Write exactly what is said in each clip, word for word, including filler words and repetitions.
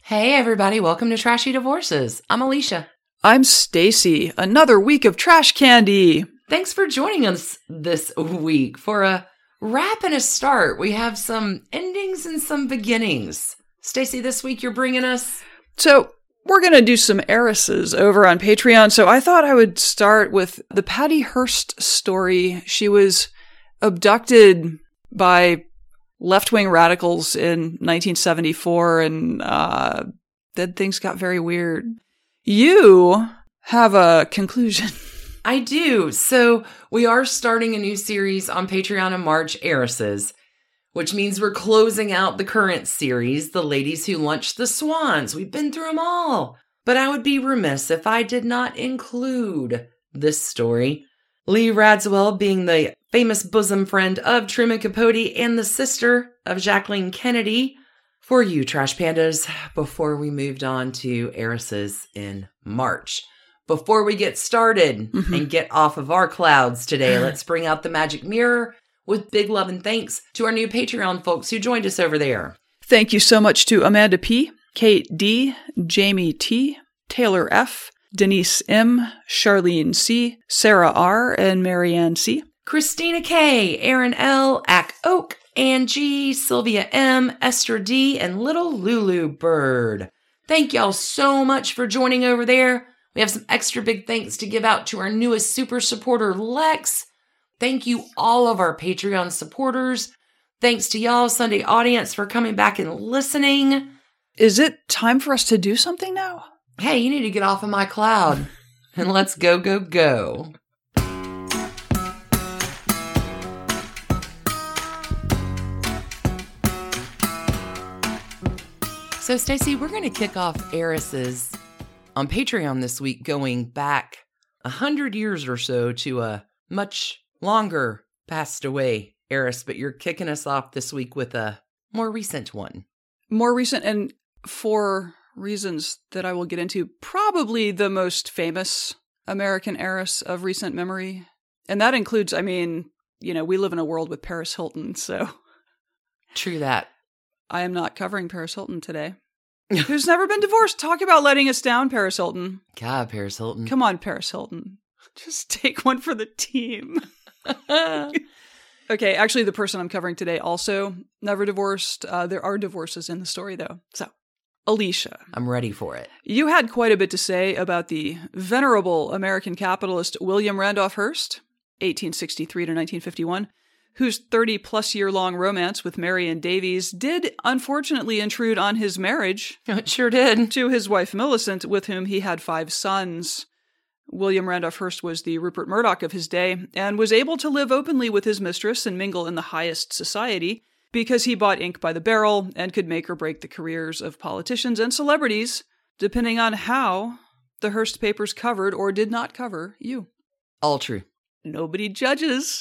Hey everybody, welcome to Trashy Divorces. I'm Alicia. I'm Stacy. Another week of trash candy. Thanks for joining us this week. For a wrap and a start, we have some endings and some beginnings. Stacy, this week you're bringing us... So, we're going to do some heiresses over on Patreon, so I thought I would start with the Patty Hearst story. She was abducted by left-wing radicals in nineteen seventy-four, and uh, then things got very weird. You have a conclusion. I do. So we are starting a new series on Patreon in March, Heiresses, which means we're closing out the current series, The Ladies Who Launched the Swans. We've been through them all. But I would be remiss if I did not include this story. Lee Radziwill being the famous bosom friend of Truman Capote and the sister of Jacqueline Kennedy. For you, Trash Pandas, before we moved on to Heiresses in March. Before we get started mm-hmm. and get off of our clouds today, let's bring out the magic mirror with big love and thanks to our new Patreon folks who joined us over there. Thank you so much to Amanda P., Kate D., Jamie T., Taylor F., Denise M., Charlene C., Sarah R., and Marianne C., Christina K., Aaron L., Ack Oak, Angie, Sylvia M., Esther D., and Little Lulu Bird. Thank y'all so much for joining over there. We have some extra big thanks to give out to our newest super supporter, Lex. Thank you all of our Patreon supporters. Thanks to y'all, Sunday audience, for coming back and listening. Is it time for us to do something now? Hey, you need to get off of my cloud. And let's go, go, go. So, Stacy, we're going to kick off Heiresses on Patreon this week, going back a hundred years or so to a much longer passed away heiress, but you're kicking us off this week with a more recent one. More recent, and for reasons that I will get into, probably the most famous American heiress of recent memory. And that includes, I mean, you know, we live in a world with Paris Hilton, so. True that. I am not covering Paris Hilton today. Who's never been divorced? Talk about letting us down, Paris Hilton. God, Paris Hilton. Come on, Paris Hilton. Just take one for the team. Okay, actually, the person I'm covering today also never divorced. Uh, there are divorces in the story, though. So, Alicia. I'm ready for it. You had quite a bit to say about the venerable American capitalist William Randolph Hearst, eighteen sixty-three to nineteen fifty-one, whose thirty-plus-year-long romance with Marion Davies did unfortunately intrude on his marriage. It sure did. To his wife Millicent, with whom he had five sons. William Randolph Hearst was the Rupert Murdoch of his day, and was able to live openly with his mistress and mingle in the highest society, because he bought ink by the barrel and could make or break the careers of politicians and celebrities, depending on how the Hearst papers covered or did not cover you. All true. Nobody judges.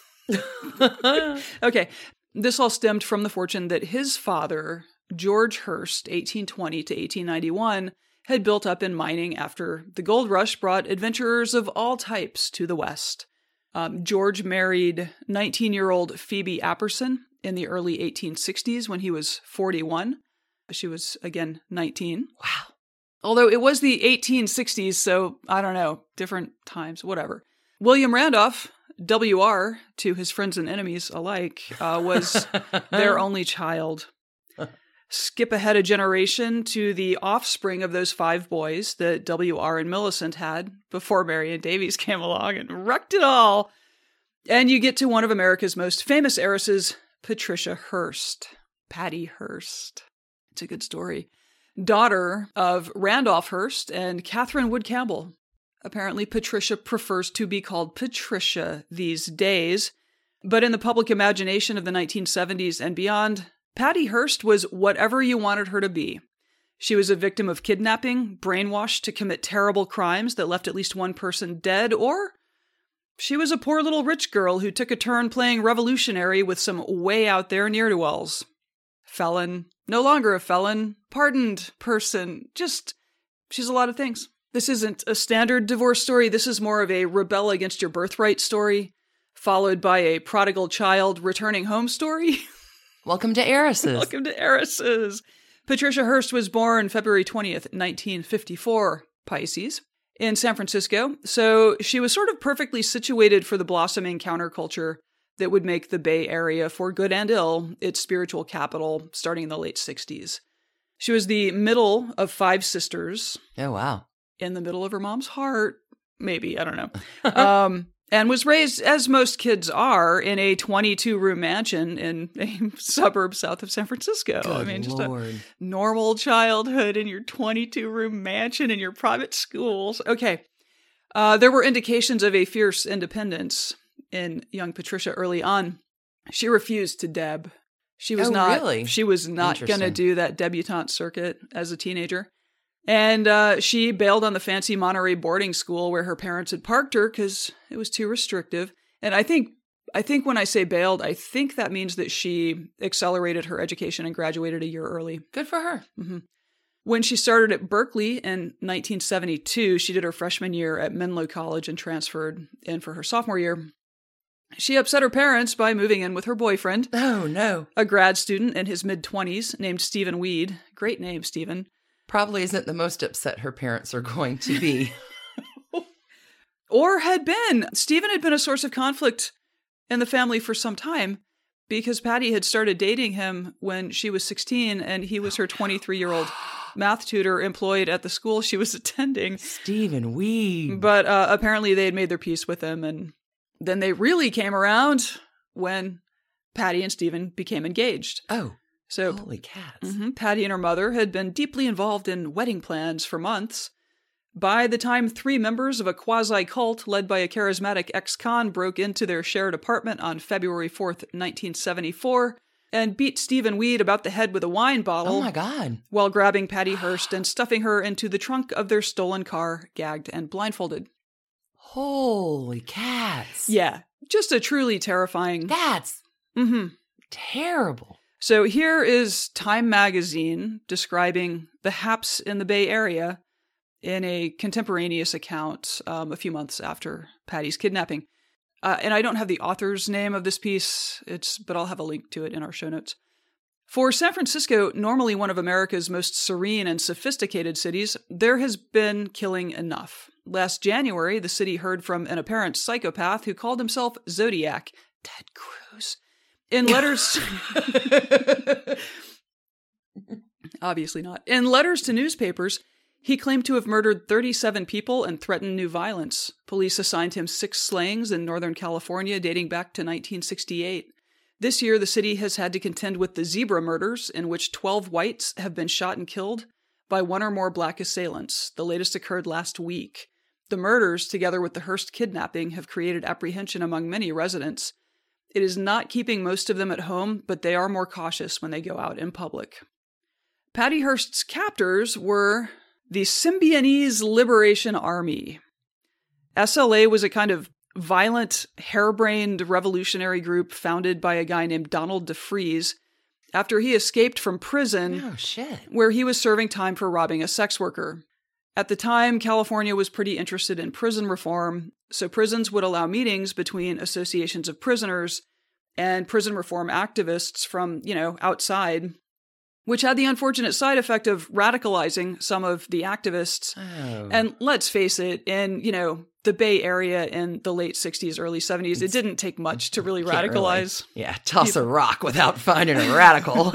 Okay, this all stemmed from the fortune that his father, George Hearst, eighteen twenty to eighteen ninety-one, had built up in mining after the gold rush brought adventurers of all types to the West. Um, George married nineteen-year-old Phoebe Apperson in the early eighteen sixties when he was forty-one. She was, again, nineteen. Wow. Although it was the eighteen sixties, so I don't know, different times, whatever. William Randolph, W R, to his friends and enemies alike, uh, was their only child. Skip ahead a generation to the offspring of those five boys that W R and Millicent had before Marion Davies came along and wrecked it all. And you get to one of America's most famous heiresses, Patricia Hearst. Patty Hearst. It's a good story. Daughter of Randolph Hearst and Catherine Wood Campbell. Apparently, Patricia prefers to be called Patricia these days. But in the public imagination of the nineteen seventies and beyond, Patty Hearst was whatever you wanted her to be. She was a victim of kidnapping, brainwashed to commit terrible crimes that left at least one person dead, or she was a poor little rich girl who took a turn playing revolutionary with some way out there ne'er-do-wells. Felon, no longer a felon, pardoned person, just, she's a lot of things. This isn't a standard divorce story. This is more of a rebel against your birthright story, followed by a prodigal child returning home story. Welcome to Heiresses. Welcome to Heiresses. Patricia Hearst was born February twentieth, nineteen fifty-four, Pisces, in San Francisco. So she was sort of perfectly situated for the blossoming counterculture that would make the Bay Area, for good and ill, its spiritual capital starting in the late sixties. She was the middle of five sisters. Oh, wow. In the middle of her mom's heart, maybe, I don't know. um, and was raised, as most kids are, in a twenty-two room mansion in a suburb south of San Francisco. Good I mean, just Lord. a normal childhood in your twenty-two room mansion in your private schools. Okay. Uh, there were indications of a fierce independence in young Patricia early on. She refused to deb. She was oh, not, really? She was not going to do that debutante circuit as a teenager. And uh, she bailed on the fancy Monterey boarding school where her parents had parked her because it was too restrictive. And I think, I think when I say bailed, I think that means that she accelerated her education and graduated a year early. Good for her. Mm-hmm. When she started at Berkeley in nineteen seventy-two, she did her freshman year at Menlo College and transferred in for her sophomore year. She upset her parents by moving in with her boyfriend. Oh, no. A grad student in his mid-twenties named Stephen Weed. Great name, Stephen. Probably isn't the most upset her parents are going to be. Or had been. Stephen had been a source of conflict in the family for some time because Patty had started dating him when she was sixteen and he was her twenty-three-year-old math tutor employed at the school she was attending. Stephen Weed. But uh, apparently they had made their peace with him, and then they really came around when Patty and Stephen became engaged. Oh. So, holy cats. Mm-hmm, Patty and her mother had been deeply involved in wedding plans for months. By the time three members of a quasi-cult led by a charismatic ex-con broke into their shared apartment on February fourth, nineteen seventy-four, and beat Stephen Weed about the head with a wine bottle. Oh my God. While grabbing Patty Hearst and stuffing her into the trunk of their stolen car, gagged and blindfolded. Holy cats. Yeah, just a truly terrifying... That's mm-hmm. terrible. So here is Time magazine describing the haps in the Bay Area in a contemporaneous account um, a few months after Patty's kidnapping. Uh, and I don't have the author's name of this piece, it's but I'll have a link to it in our show notes. For San Francisco, normally one of America's most serene and sophisticated cities, there has been killing enough. Last January, the city heard from an apparent psychopath who called himself Zodiac, Ted Cruz. In letters... Obviously not. In letters to newspapers, he claimed to have murdered thirty-seven people and threatened new violence. Police assigned him six slayings in Northern California dating back to nineteen sixty-eight. This year, the city has had to contend with the Zebra murders, in which twelve whites have been shot and killed by one or more black assailants. The latest occurred last week. The murders, together with the Hearst kidnapping, have created apprehension among many residents. It is not keeping most of them at home, but they are more cautious when they go out in public. Patty Hearst's captors were the Symbionese Liberation Army. S L A was a kind of violent, harebrained revolutionary group founded by a guy named Donald DeFreeze after he escaped from prison oh, shit. where he was serving time for robbing a sex worker. At the time, California was pretty interested in prison reform, so prisons would allow meetings between associations of prisoners and prison reform activists from, you know, outside, which had the unfortunate side effect of radicalizing some of the activists. Oh. And let's face it, in, you know, the Bay Area in the late sixties, early seventies, it didn't take much to really radicalize. Really, yeah, toss people. A rock without finding a radical.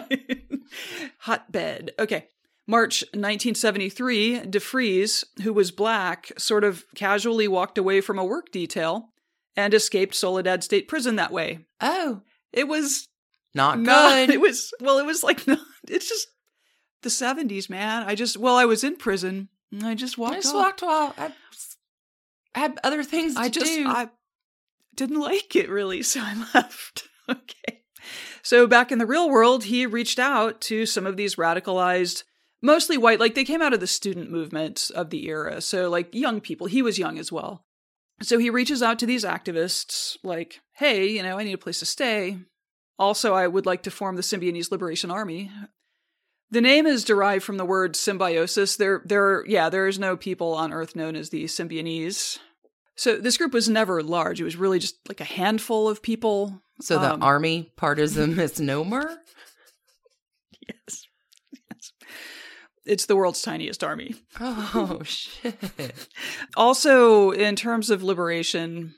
Hotbed. Okay. March nineteen seventy-three, DeFreeze, who was black, sort of casually walked away from a work detail and escaped Soledad State Prison that way. Oh. It was not not, good. It was, well, it was like, not, it's just the seventies, man. I just, well, I was in prison. I just walked I just off. walked while I had other things to I just, do. I didn't like it really, so I left. Okay. So back in the real world, he reached out to some of these radicalized, mostly white, like they came out of the student movement of the era. So like young people, he was young as well. So he reaches out to these activists like, hey, you know, I need a place to stay. Also, I would like to form the Symbionese Liberation Army. The name is derived from the word symbiosis. There, there, yeah, there is no people on Earth known as the Symbionese. So this group was never large. It was really just like a handful of people. So the um, army part is a misnomer? Yes. It's the world's tiniest army. Oh, shit. Also, in terms of liberation,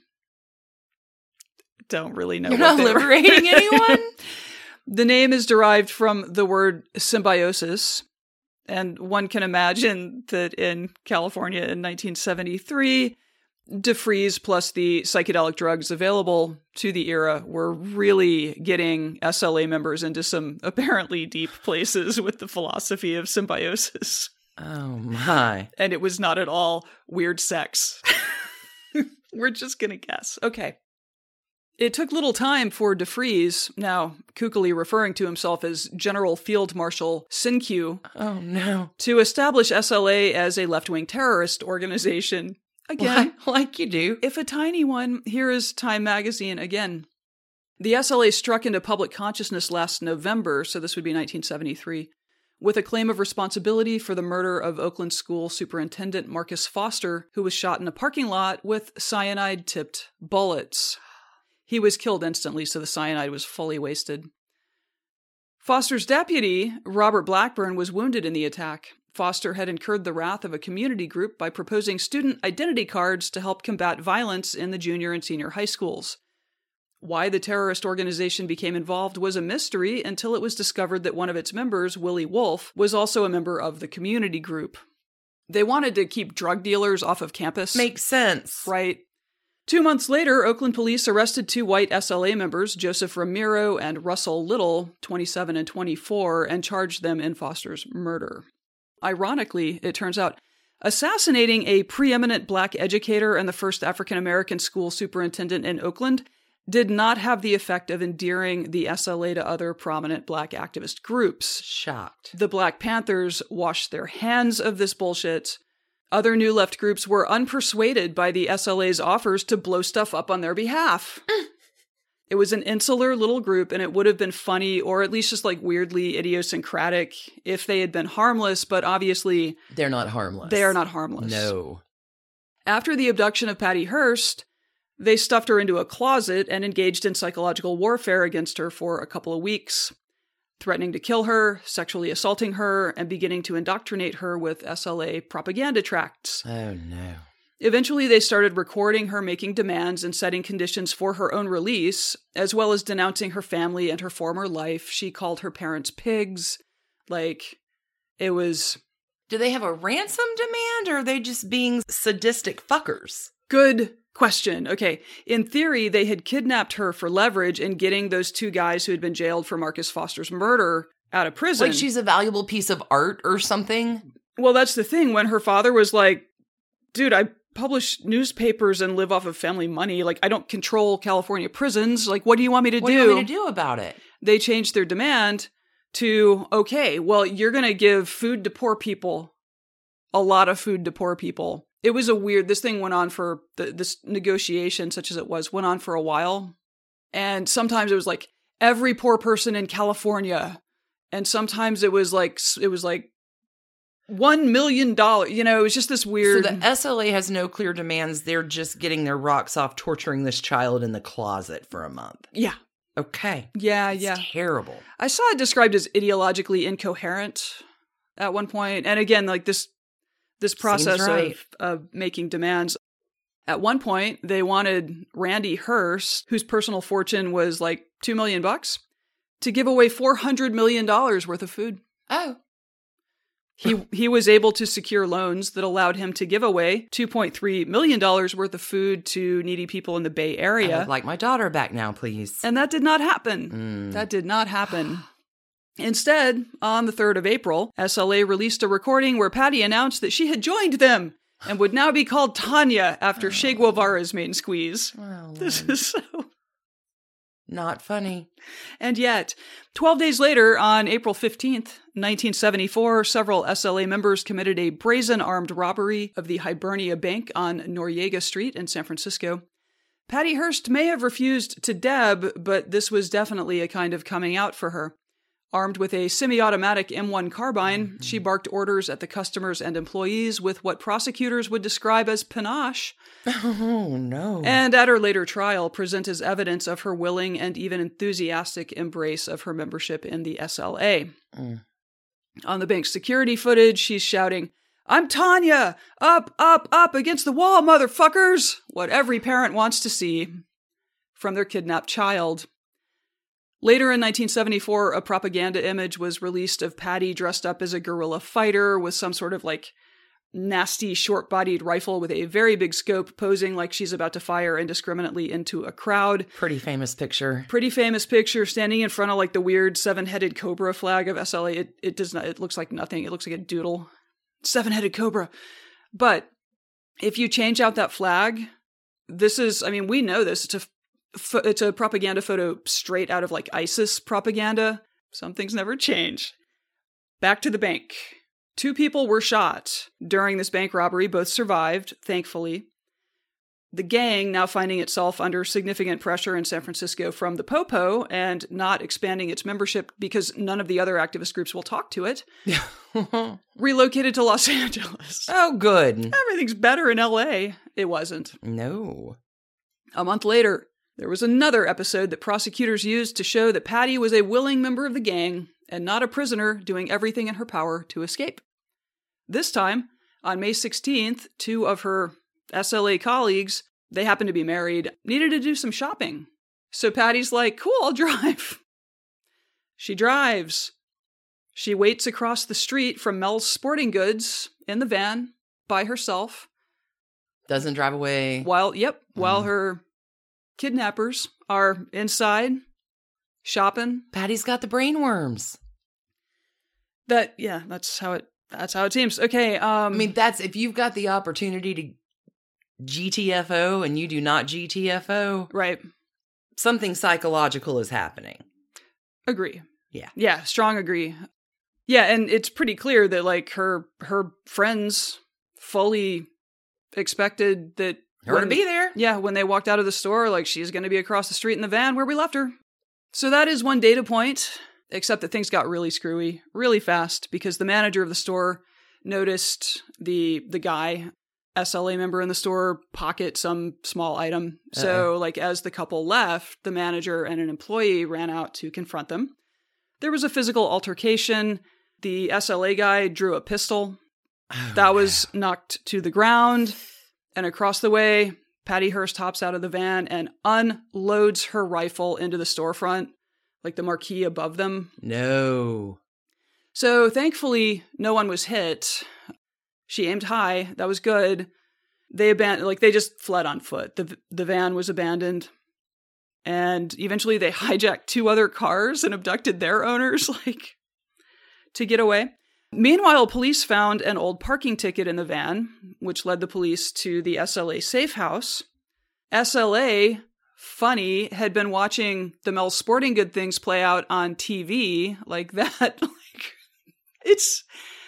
don't really know. You're what not they were- liberating anyone? The name is derived from the word symbiosis. And one can imagine that in California in nineteen seventy-three, DeFreeze plus the psychedelic drugs available to the era were really getting S L A members into some apparently deep places with the philosophy of symbiosis. Oh, my. And it was not at all weird sex. We're just going to guess. Okay. It took little time for DeFreeze, now kookily referring to himself as General Field Marshal Syncue, Oh, no. to establish S L A as a left-wing terrorist organization. Again, Like, like you do. if a tiny one, here is Time magazine again. The S L A struck into public consciousness last November, so this would be nineteen seventy-three, with a claim of responsibility for the murder of Oakland School Superintendent Marcus Foster, who was shot in a parking lot with cyanide-tipped bullets. He was killed instantly, so the cyanide was fully wasted. Foster's deputy, Robert Blackburn, was wounded in the attack. Foster had incurred the wrath of a community group by proposing student identity cards to help combat violence in the junior and senior high schools. Why the terrorist organization became involved was a mystery until it was discovered that one of its members, Willie Wolf, was also a member of the community group. They wanted to keep drug dealers off of campus. Makes sense. Right. Two months later, Oakland police arrested two white S L A members, Joseph Ramiro and Russell Little, twenty-seven and twenty-four, and charged them in Foster's murder. Ironically, it turns out, assassinating a preeminent black educator and the first African-American school superintendent in Oakland did not have the effect of endearing the S L A to other prominent black activist groups. Shocked. The Black Panthers washed their hands of this bullshit. Other New Left groups were unpersuaded by the S L A's offers to blow stuff up on their behalf. It was an insular little group, and it would have been funny, or at least just like weirdly idiosyncratic, if they had been harmless, but obviously They're not harmless. they are not harmless. No. After the abduction of Patty Hearst, they stuffed her into a closet and engaged in psychological warfare against her for a couple of weeks, threatening to kill her, sexually assaulting her, and beginning to indoctrinate her with S L A propaganda tracts. Oh, no. Eventually, they started recording her making demands and setting conditions for her own release, as well as denouncing her family and her former life. She called her parents pigs. Like, it was... Do they have a ransom demand, or are they just being sadistic fuckers? Good question. Okay, in theory, they had kidnapped her for leverage in getting those two guys who had been jailed for Marcus Foster's murder out of prison. Like she's a valuable piece of art or something? Well, that's the thing. When her father was like, dude, I publish newspapers and live off of family money. Like, I don't control California prisons. Like, what do you want me to What do? do you want me to do about it? They changed their demand to, okay, well, you're going to give food to poor people. A lot of food to poor people. It was a weird, this thing went on for, the, this negotiation, such as it was, went on for a while. And sometimes it was like, every poor person in California. And sometimes it was like, it was like, One million dollars, you know, it was just this weird... So the S L A has no clear demands. They're just getting their rocks off torturing this child in the closet for a month. Yeah. Okay. Yeah, It's yeah. terrible. I saw it described as ideologically incoherent at one point. And again, like this this process right. of, of making demands. At one point, they wanted Randy Hearst, whose personal fortune was like two million bucks, to give away four hundred million dollars worth of food. Oh. He he was able to secure loans that allowed him to give away two point three million dollars worth of food to needy people in the Bay I Area. would like my daughter back now, please. And that did not happen. Mm. That did not happen. Instead, on the third of April, S L A released a recording where Patty announced that she had joined them and would now be called Tanya after Oh. Che Guevara's main squeeze. Well, This Lord. is so... Not funny. And yet, twelve days later, on April fifteenth, nineteen seventy-four, several S L A members committed a brazen armed robbery of the Hibernia Bank on Noriega Street in San Francisco. Patty Hearst may have refused to deb, but this was definitely a kind of coming out for her. Armed with a semi-automatic M one carbine, mm-hmm. she barked orders at the customers and employees with what prosecutors would describe as panache. Oh, no. And at her later trial, present as evidence of her willing and even enthusiastic embrace of her membership in the S L A. Mm. On the bank's security footage, she's shouting, "I'm Tanya! Up, up, up against the wall, motherfuckers!" What every parent wants to see from their kidnapped child. Later in nineteen seventy-four, a propaganda image was released of Patty dressed up as a guerrilla fighter with some sort of like nasty short-bodied rifle with a very big scope, posing like she's about to fire indiscriminately into a crowd. Pretty famous picture. Pretty famous picture, standing in front of like the weird seven-headed cobra flag of S L A. It it does not. It looks like nothing. It looks like a doodle. Seven-headed cobra. But if you change out that flag, this is. I mean, we know this. It's a it's a propaganda photo straight out of like ISIS propaganda. Some things never change. Back to the bank. Two people were shot during this bank robbery. Both survived, thankfully. The gang, now finding itself under significant pressure in San Francisco from the Popo and not expanding its membership because none of the other activist groups will talk to it, relocated to Los Angeles. Oh, good. Everything's better in L A. It wasn't. No. A month later, there was another episode that prosecutors used to show that Patty was a willing member of the gang and not a prisoner doing everything in her power to escape. This time, on May sixteenth, two of her S L A colleagues, they happened to be married, needed to do some shopping. So Patty's like, cool, I'll drive. She drives. She waits across the street from Mel's Sporting Goods in the van by herself. Doesn't drive away. While, yep, Mm. while her kidnappers are inside shopping. Patty's got the brainworms. That, yeah, that's how it, that's how it seems. Okay. Um, I mean, that's, if you've got the opportunity to G T F O and you do not G T F O, right. something psychological is happening. Agree. Yeah. Yeah, strong agree. Yeah, and it's pretty clear that like her her friends fully expected that Her when, to be there. Yeah, when they walked out of the store, like she's going to be across the street in the van where we left her. So that is one data point, except that things got really screwy really fast because the manager of the store noticed the the guy, S L A member in the store, pocket some small item. Uh-oh. So like as the couple left, the manager and an employee ran out to confront them. There was a physical altercation. The S L A guy drew a pistol. Oh, that was knocked to the ground. And across the way, Patty Hearst hops out of the van and unloads her rifle into the storefront, like the marquee above them. No. So thankfully, no one was hit. She aimed high. That was good. They abandoned, like they just fled on foot. The the van was abandoned. And eventually they hijacked two other cars and abducted their owners, like, to get away. Meanwhile, police found an old parking ticket in the van, which led the police to the S L A safe house. S L A, funny, had been watching the Mel's Sporting Good things play out on T V like that. Like, it's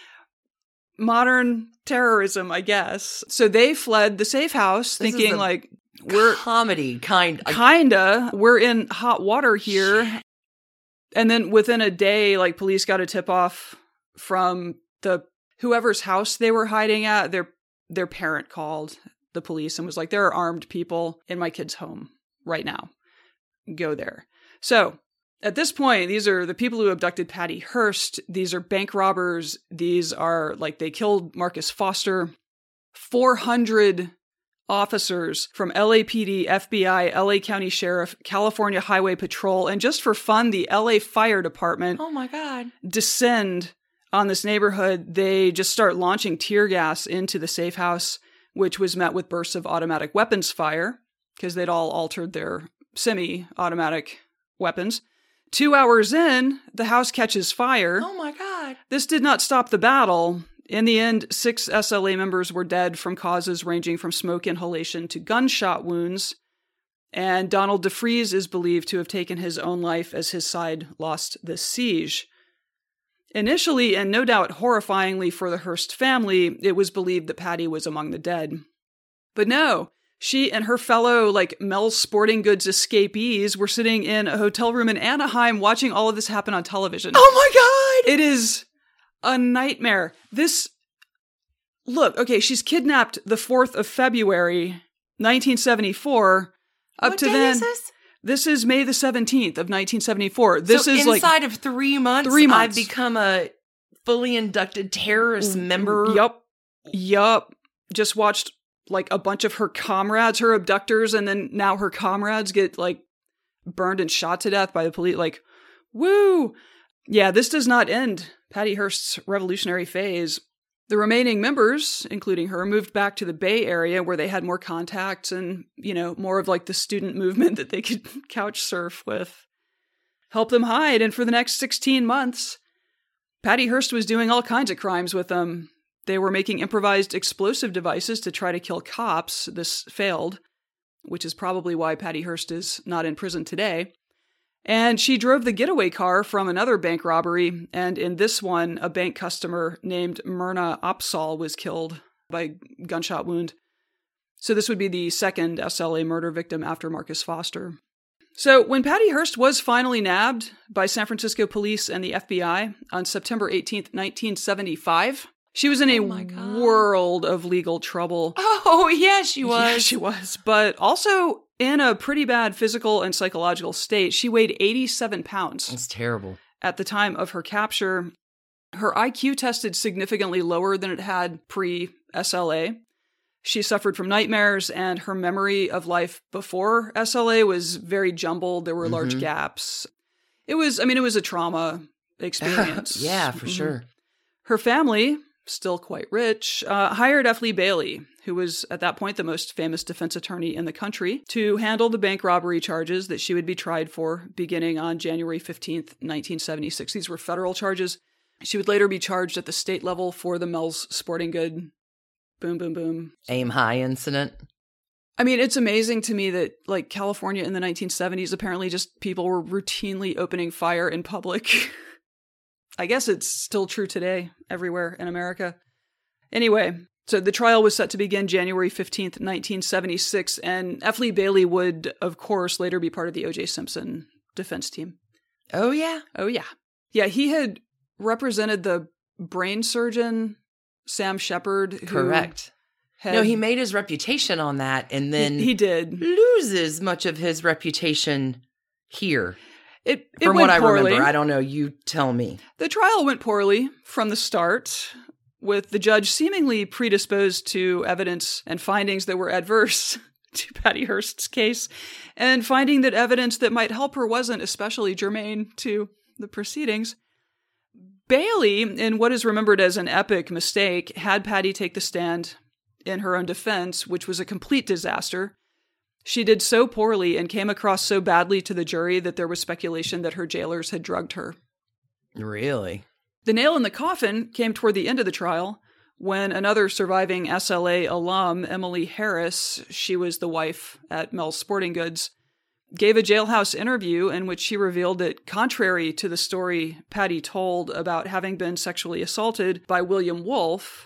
modern terrorism, I guess. So they fled the safe house, this thinking like, we're comedy kind kinda we're in hot water here. Shit. And then within a day, like police got a tip off from the whoever's house they were hiding at. Their their parent called the police and was like, there are armed people in my kid's home right now. Go there. So at this point, these are the people who abducted Patty Hearst. These are bank robbers. These are like they killed Marcus Foster. four hundred officers from L A P D, F B I, L A County Sheriff, California Highway Patrol, and just for fun, the L A Fire Department. Oh my God. Descend on this neighborhood. They just start launching tear gas into the safe house, which was met with bursts of automatic weapons fire because they'd all altered their semi-automatic weapons. Two hours in, the house catches fire. Oh my God. This did not stop the battle. In the end, six S L A members were dead from causes ranging from smoke inhalation to gunshot wounds. And Donald DeFries is believed to have taken his own life as his side lost this siege. Initially, and no doubt horrifyingly for the Hearst family, it was believed that Patty was among the dead. But no, she and her fellow, like, Mel's Sporting Goods escapees were sitting in a hotel room in Anaheim watching all of this happen on television. Oh my God! It is a nightmare. This, look, okay, she's kidnapped the fourth of February, nineteen seventy-four. Up what to day then, is this? This is May the seventeenth of nineteen seventy-four. This so is inside like of three months, three months, I've become a fully inducted terrorist member. Yup. Yup. Just watched like a bunch of her comrades, her abductors, and then now her comrades get like burned and shot to death by the police. Like, woo! Yeah, this does not end Patty Hearst's revolutionary phase. The remaining members, including her, moved back to the Bay Area where they had more contacts and, you know, more of like the student movement that they could couch surf with. Help them hide. And for the next sixteen months, Patty Hearst was doing all kinds of crimes with them. They were making improvised explosive devices to try to kill cops. This failed, which is probably why Patty Hearst is not in prison today. And she drove the getaway car from another bank robbery, and in this one, a bank customer named Myrna Opsahl was killed by gunshot wound. So this would be the second S L A murder victim after Marcus Foster. So when Patty Hearst was finally nabbed by San Francisco police and the F B I on September eighteenth, nineteen seventy-five, she was in a oh world of legal trouble. Oh, yeah, she was. Yeah, she was. But also in a pretty bad physical and psychological state. She weighed eighty-seven pounds. That's terrible. At the time of her capture. Her I Q tested significantly lower than it had pre-S L A. She suffered from nightmares, and her memory of life before S L A was very jumbled. There were mm-hmm. large gaps. It was, I mean, it was a trauma experience. Yeah, for mm-hmm. sure. Her family, still quite rich, uh, hired F. Lee Bailey, who was at that point the most famous defense attorney in the country, to handle the bank robbery charges that she would be tried for beginning on January fifteenth, nineteen seventy-six. These were federal charges. She would later be charged at the state level for the Mel's Sporting Good boom, boom, boom. Aim high incident. I mean, it's amazing to me that, like, California in the nineteen seventies, apparently just people were routinely opening fire in public. I guess it's still true today, everywhere in America. Anyway, so the trial was set to begin January fifteenth, nineteen seventy-six, and F. Lee Bailey would, of course, later be part of the O J. Simpson defense team. Oh, yeah? Oh, yeah. Yeah, he had represented the brain surgeon, Sam Shepard. Who Correct. Had, no, he made his reputation on that, and then he, he did loses much of his reputation here. It, it from went what poorly. I remember, I don't know. You tell me. The trial went poorly from the start, with the judge seemingly predisposed to evidence and findings that were adverse to Patty Hearst's case, and finding that evidence that might help her wasn't especially germane to the proceedings. Bailey, in what is remembered as an epic mistake, had Patty take the stand in her own defense, which was a complete disaster. She did so poorly and came across so badly to the jury that there was speculation that her jailers had drugged her. Really? The nail in the coffin came toward the end of the trial when another surviving S L A alum, Emily Harris, she was the wife at Mel's Sporting Goods, gave a jailhouse interview in which she revealed that, contrary to the story Patty told about having been sexually assaulted by William Wolfe,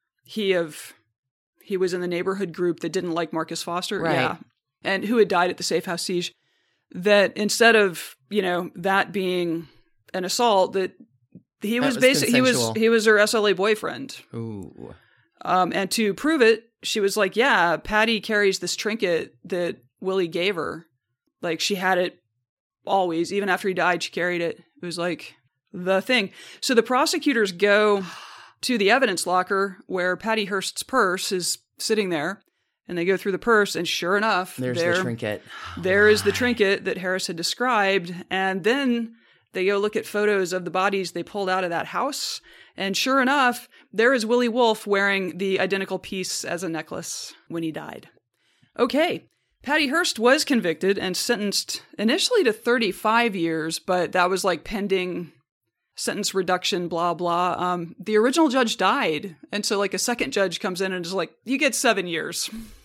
he of he was in the neighborhood group that didn't like Marcus Foster, right. yeah, and who had died at the safe house siege, that instead of, you know, that being an assault, that he that was, was basically he was consensual. he was her S L A boyfriend. Ooh. Um, and to prove it, she was like, "Yeah, Patty carries this trinket that Willie gave her. Like, she had it always, even after he died. She carried it. It was like the thing." So the prosecutors go to the evidence locker where Patty Hearst's purse is sitting there, and they go through the purse, and sure enough, there's there, the trinket. There is the trinket that Harris had described, and then they go look at photos of the bodies they pulled out of that house, and sure enough, there is Willie Wolfe wearing the identical piece as a necklace when he died. Okay, Patty Hearst was convicted and sentenced initially to thirty-five years, but that was like pending sentence reduction, blah, blah. Um, the original judge died, and so like a second judge comes in and is like, you get seven years.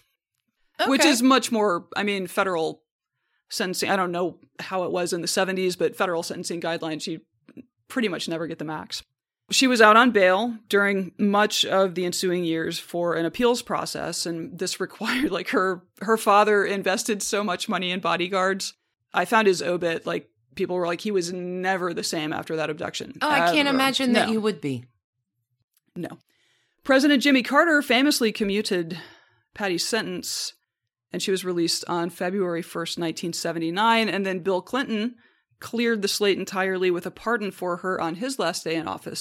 Okay. Which is much more, I mean, federal sentencing. I don't know how it was in the seventies, but federal sentencing guidelines, you pretty much never get the max. She was out on bail during much of the ensuing years for an appeals process, and this required, like, her her father invested so much money in bodyguards. I found his obit, like, people were like, he was never the same after that abduction. Oh, I can't Ever. imagine No. that you would be. No. President Jimmy Carter famously commuted Patty's sentence, and she was released on February first, nineteen seventy-nine, and then Bill Clinton cleared the slate entirely with a pardon for her on his last day in office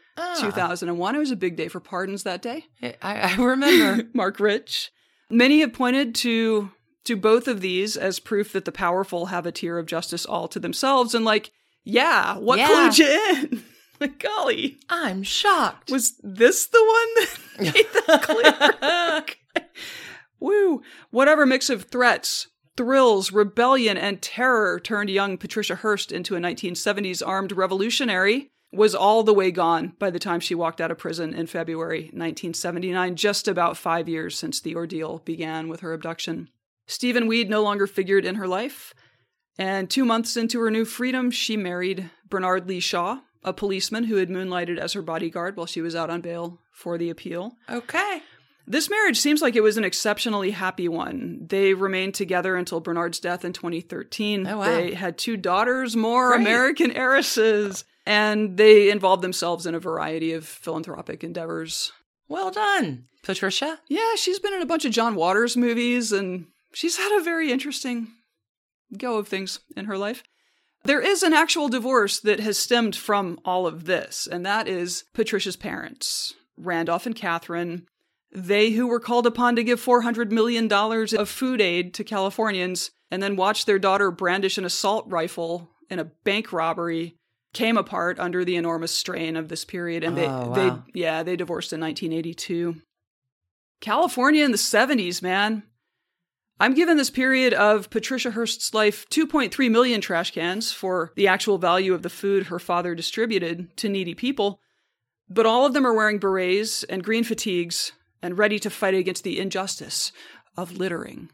Ah. two thousand one. It was a big day for pardons that day. I, I remember. Mark Rich. Many have pointed to to both of these as proof that the powerful have a tier of justice all to themselves. And like, yeah, what Yeah. clued you in? Like, golly. I'm shocked. Was this the one that made that clear? Okay. Woo. Whatever mix of threats, thrills, rebellion, and terror turned young Patricia Hearst into a nineteen seventies armed revolutionary was all the way gone by the time she walked out of prison in February nineteen seventy-nine, just about five years since the ordeal began with her abduction. Stephen Weed no longer figured in her life, and two months into her new freedom, she married Bernard Lee Shaw, a policeman who had moonlighted as her bodyguard while she was out on bail for the appeal. Okay. This marriage seems like it was an exceptionally happy one. They remained together until Bernard's death in twenty thirteen. Oh, wow. They had two daughters, more Great. American heiresses, and they involved themselves in a variety of philanthropic endeavors. Well done, Patricia. Yeah, she's been in a bunch of John Waters movies, and she's had a very interesting go of things in her life. There is an actual divorce that has stemmed from all of this, and that is Patricia's parents, Randolph and Catherine. They who were called upon to give four hundred million dollars of food aid to Californians and then watched their daughter brandish an assault rifle in a bank robbery came apart under the enormous strain of this period. And they, Oh, wow. they, yeah, they divorced in nineteen eighty-two. California in the seventies, man. I'm giving this period of Patricia Hearst's life two point three million trash cans for the actual value of the food her father distributed to needy people. But all of them are wearing berets and green fatigues and ready to fight against the injustice of littering.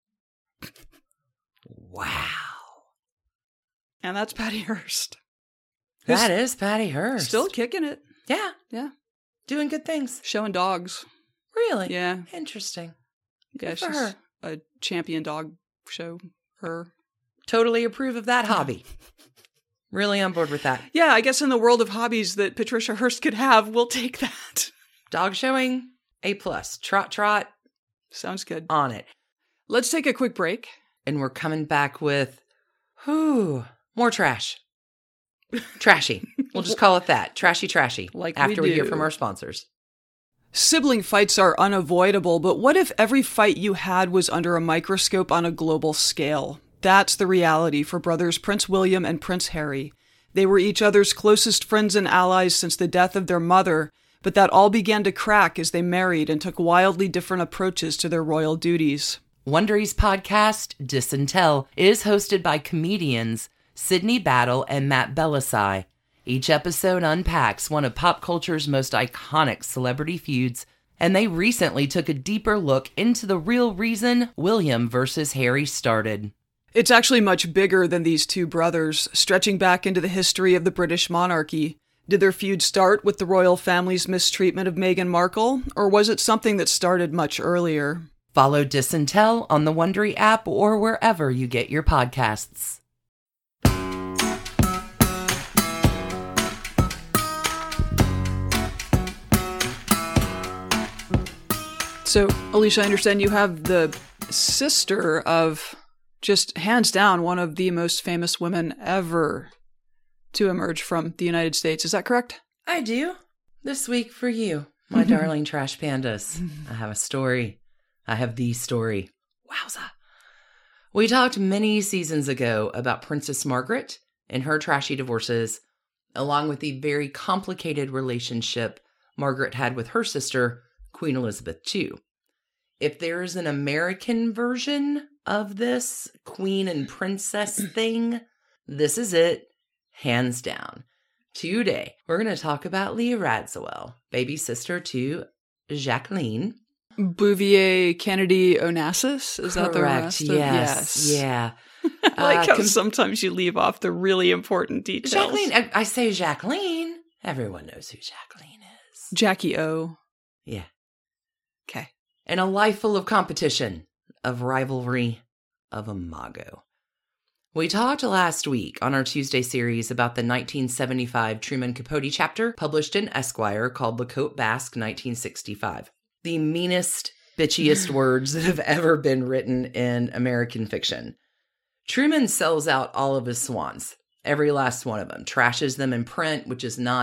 Wow. And that's Patty Hearst. That is Patty Hearst. Still kicking it. Yeah. Yeah. Doing good things. Showing dogs. Really? Yeah. Interesting. Yeah, Good for she's her. a champion dog show. Her. Totally approve of that hobby. Really on board with that. Yeah, I guess in the world of hobbies that Patricia Hearst could have, we'll take that. Dog showing, A plus. Trot trot, Sounds good. on it. Let's take a quick break. And we're coming back with, whew, more trash. Trashy. We'll just call it that. Trashy, trashy. Like we after we hear do. from our sponsors. Sibling fights are unavoidable, but what if every fight you had was under a microscope on a global scale? That's the reality for brothers Prince William and Prince Harry. They were each other's closest friends and allies since the death of their mother, but that all began to crack as they married and took wildly different approaches to their royal duties. Wondery's podcast, Dis and Tell, is hosted by comedians Sydney Battle and Matt Belisai. Each episode unpacks one of pop culture's most iconic celebrity feuds, and they recently took a deeper look into the real reason William versus Harry started. It's actually much bigger than these two brothers, stretching back into the history of the British monarchy. Did their feud start with the royal family's mistreatment of Meghan Markle, or was it something that started much earlier? Follow Dis and Tell on the Wondery app or wherever you get your podcasts. So, Alicia, I understand you have the sister of, just hands down, one of the most famous women ever to emerge from the United States. Is that correct? I do. This week for you, my darling trash pandas. I have a story. I have the story. Wowza. We talked many seasons ago about Princess Margaret and her trashy divorces, along with the very complicated relationship Margaret had with her sister, Queen Elizabeth the Second. If there is an American version of this queen and princess thing, this is it, hands down. Today, we're going to talk about Leah Radziwill, baby sister to Jacqueline. Bouvier Kennedy Onassis? Is that the Correct, rest? yes, Of, yes. yeah. I like Uh, how com- sometimes you leave off the really important details. Jacqueline, I, I say Jacqueline. Everyone knows who Jacqueline is. Jackie O. Yeah. Okay. And a life full of competition, of rivalry, of imago. We talked last week on our Tuesday series about the nineteen seventy-five Truman Capote chapter published in Esquire called The Coat Basque nineteen sixty-five. The meanest, bitchiest words that have ever been written in American fiction. Truman sells out all of his swans, every last one of them, trashes them in print, which is not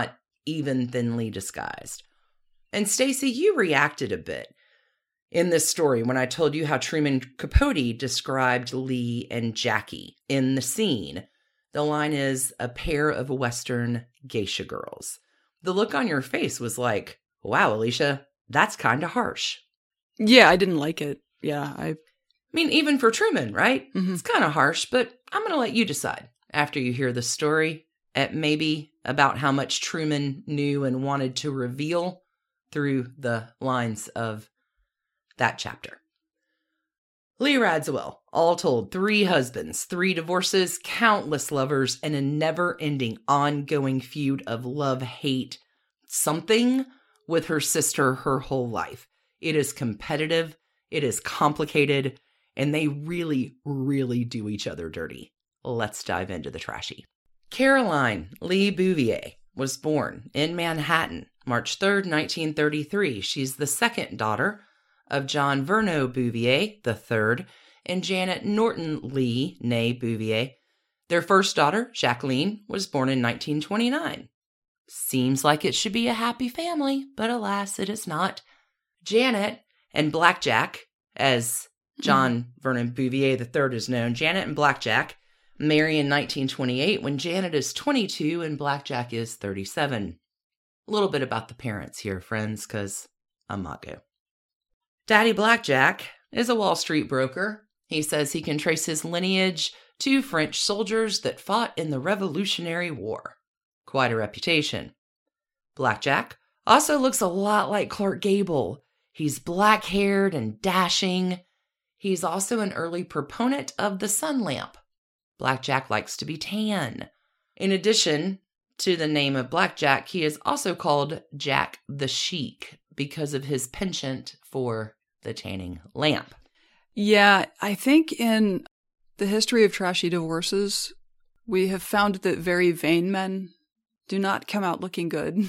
even thinly disguised. And Stacy, you reacted a bit in this story when I told you how Truman Capote described Lee and Jackie in the scene. The line is, a pair of Western geisha girls. The look on your face was like, wow, Alicia, that's kind of harsh. Yeah, I didn't like it. Yeah, I... I mean, even for Truman, right? Mm-hmm. It's kind of harsh, but I'm going to let you decide after you hear the story at maybe about how much Truman knew and wanted to reveal through the lines of that chapter. Lee Radziwill, all told, three husbands, three divorces, countless lovers, and a never-ending ongoing feud of love-hate, something with her sister her whole life. It is competitive, it is complicated, and they really, really do each other dirty. Let's dive into the trashy. Caroline Lee Bouvier was born in Manhattan, March third, nineteen thirty-three. She's the second daughter of John Verno Bouvier the third and Janet Norton Lee, née Bouvier. Their first daughter, Jacqueline, was born in nineteen twenty-nine. Seems like it should be a happy family, but alas, it is not. Janet and Blackjack, as John Vernon Bouvier the third is known, Janet and Blackjack marry in nineteen twenty-eight when Janet is twenty-two and Blackjack is thirty-seven. A little bit about the parents here, friends, because I'm mago. Daddy Blackjack is a Wall Street broker. He says he can trace his lineage to French soldiers that fought in the Revolutionary War. Quite a reputation. Blackjack also looks a lot like Clark Gable. He's black-haired and dashing. He's also an early proponent of the sun lamp. Blackjack likes to be tan. In addition to the name of Blackjack, he is also called Jack the Chic because of his penchant for the tanning lamp. Yeah, I think in the history of trashy divorces, we have found that very vain men do not come out looking good.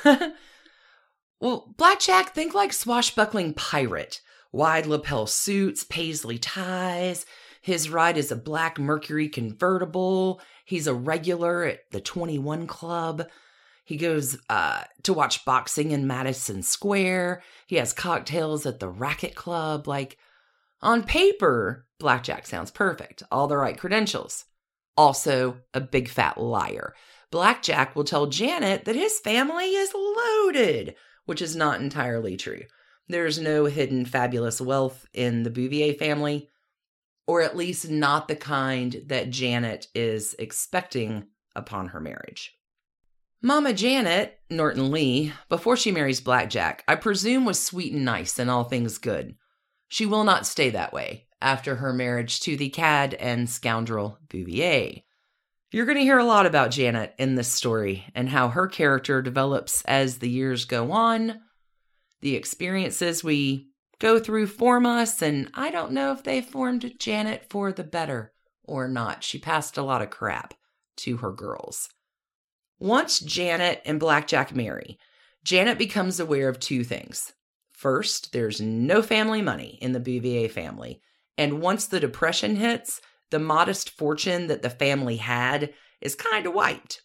Well, Blackjack, think like swashbuckling pirate. Wide lapel suits, paisley ties. His ride is a black Mercury convertible. He's a regular at the twenty-one Club. He goes uh, to watch boxing in Madison Square. He has cocktails at the Racket Club. Like, on paper, Blackjack sounds perfect. All the right credentials. Also, a big fat liar. Blackjack will tell Janet that his family is loaded, which is not entirely true. There's no hidden fabulous wealth in the Bouvier family, or at least not the kind that Janet is expecting upon her marriage. Mama Janet, Norton Lee, before she marries Blackjack, I presume was sweet and nice and all things good. She will not stay that way after her marriage to the cad and scoundrel Bouvier. You're going to hear a lot about Janet in this story and how her character develops as the years go on. The experiences we go through form us, and I don't know if they formed Janet for the better or not. She passed a lot of crap to her girls. Once Janet and Blackjack marry, Janet becomes aware of two things. First, there's no family money in the Bouvier family, and once the Depression hits, the modest fortune that the family had is kind of wiped.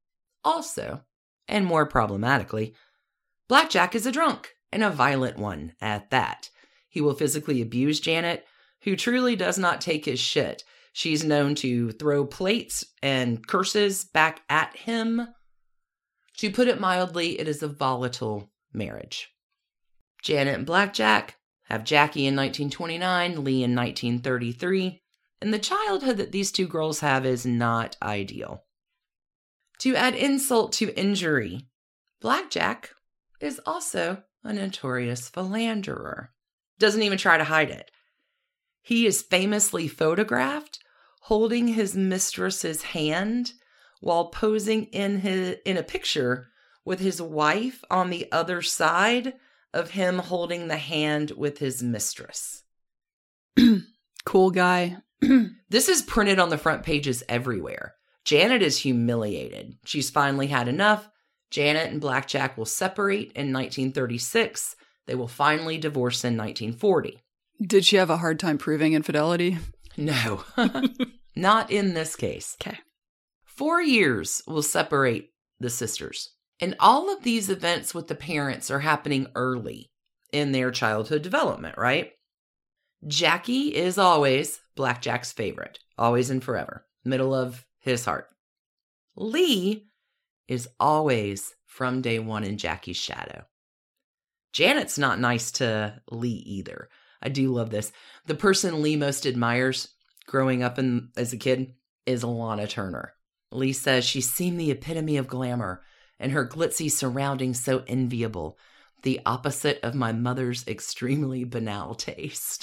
Also, and more problematically, Blackjack is a drunk, and a violent one at that. He will physically abuse Janet, who truly does not take his shit. She's known to throw plates and curses back at him. To put it mildly, it is a volatile marriage. Janet and Blackjack have Jackie in nineteen twenty-nine, Lee in nineteen thirty-three, and the childhood that these two girls have is not ideal. To add insult to injury, Blackjack is also a notorious philanderer. Doesn't even try to hide it. He is famously photographed holding his mistress's hand while posing in his in a picture with his wife on the other side of him holding the hand with his mistress. Cool guy. This is printed on the front pages everywhere. Janet is humiliated. She's finally had enough. Janet and Blackjack will separate in nineteen thirty-six. They will finally divorce in nineteen forty. Did she have a hard time proving infidelity? No, not in this case. Okay. Four years will separate the sisters. And all of these events with the parents are happening early in their childhood development, right? Jackie is always Blackjack's favorite, always and forever, middle of his heart. Lee is always from day one in Jackie's shadow. Janet's not nice to Lee either. I do love this. The person Lee most admires growing up in, as a kid is Lana Turner. Lee says she seemed the epitome of glamour, and her glitzy surroundings so enviable, the opposite of my mother's extremely banal taste.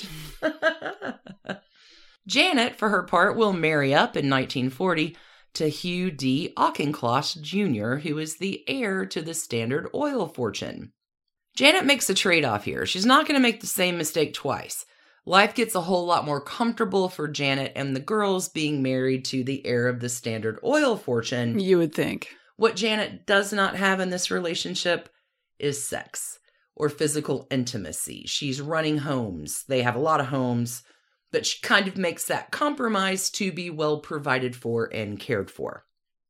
Janet, for her part, will marry up in nineteen forty to Hugh D. Auchincloss Junior, who is the heir to the Standard Oil fortune. Janet makes a trade-off here. She's not going to make the same mistake twice. Life gets a whole lot more comfortable for Janet and the girls being married to the heir of the Standard Oil fortune. You would think. What Janet does not have in this relationship is sex or physical intimacy. She's running homes. They have a lot of homes, but she kind of makes that compromise to be well provided for and cared for.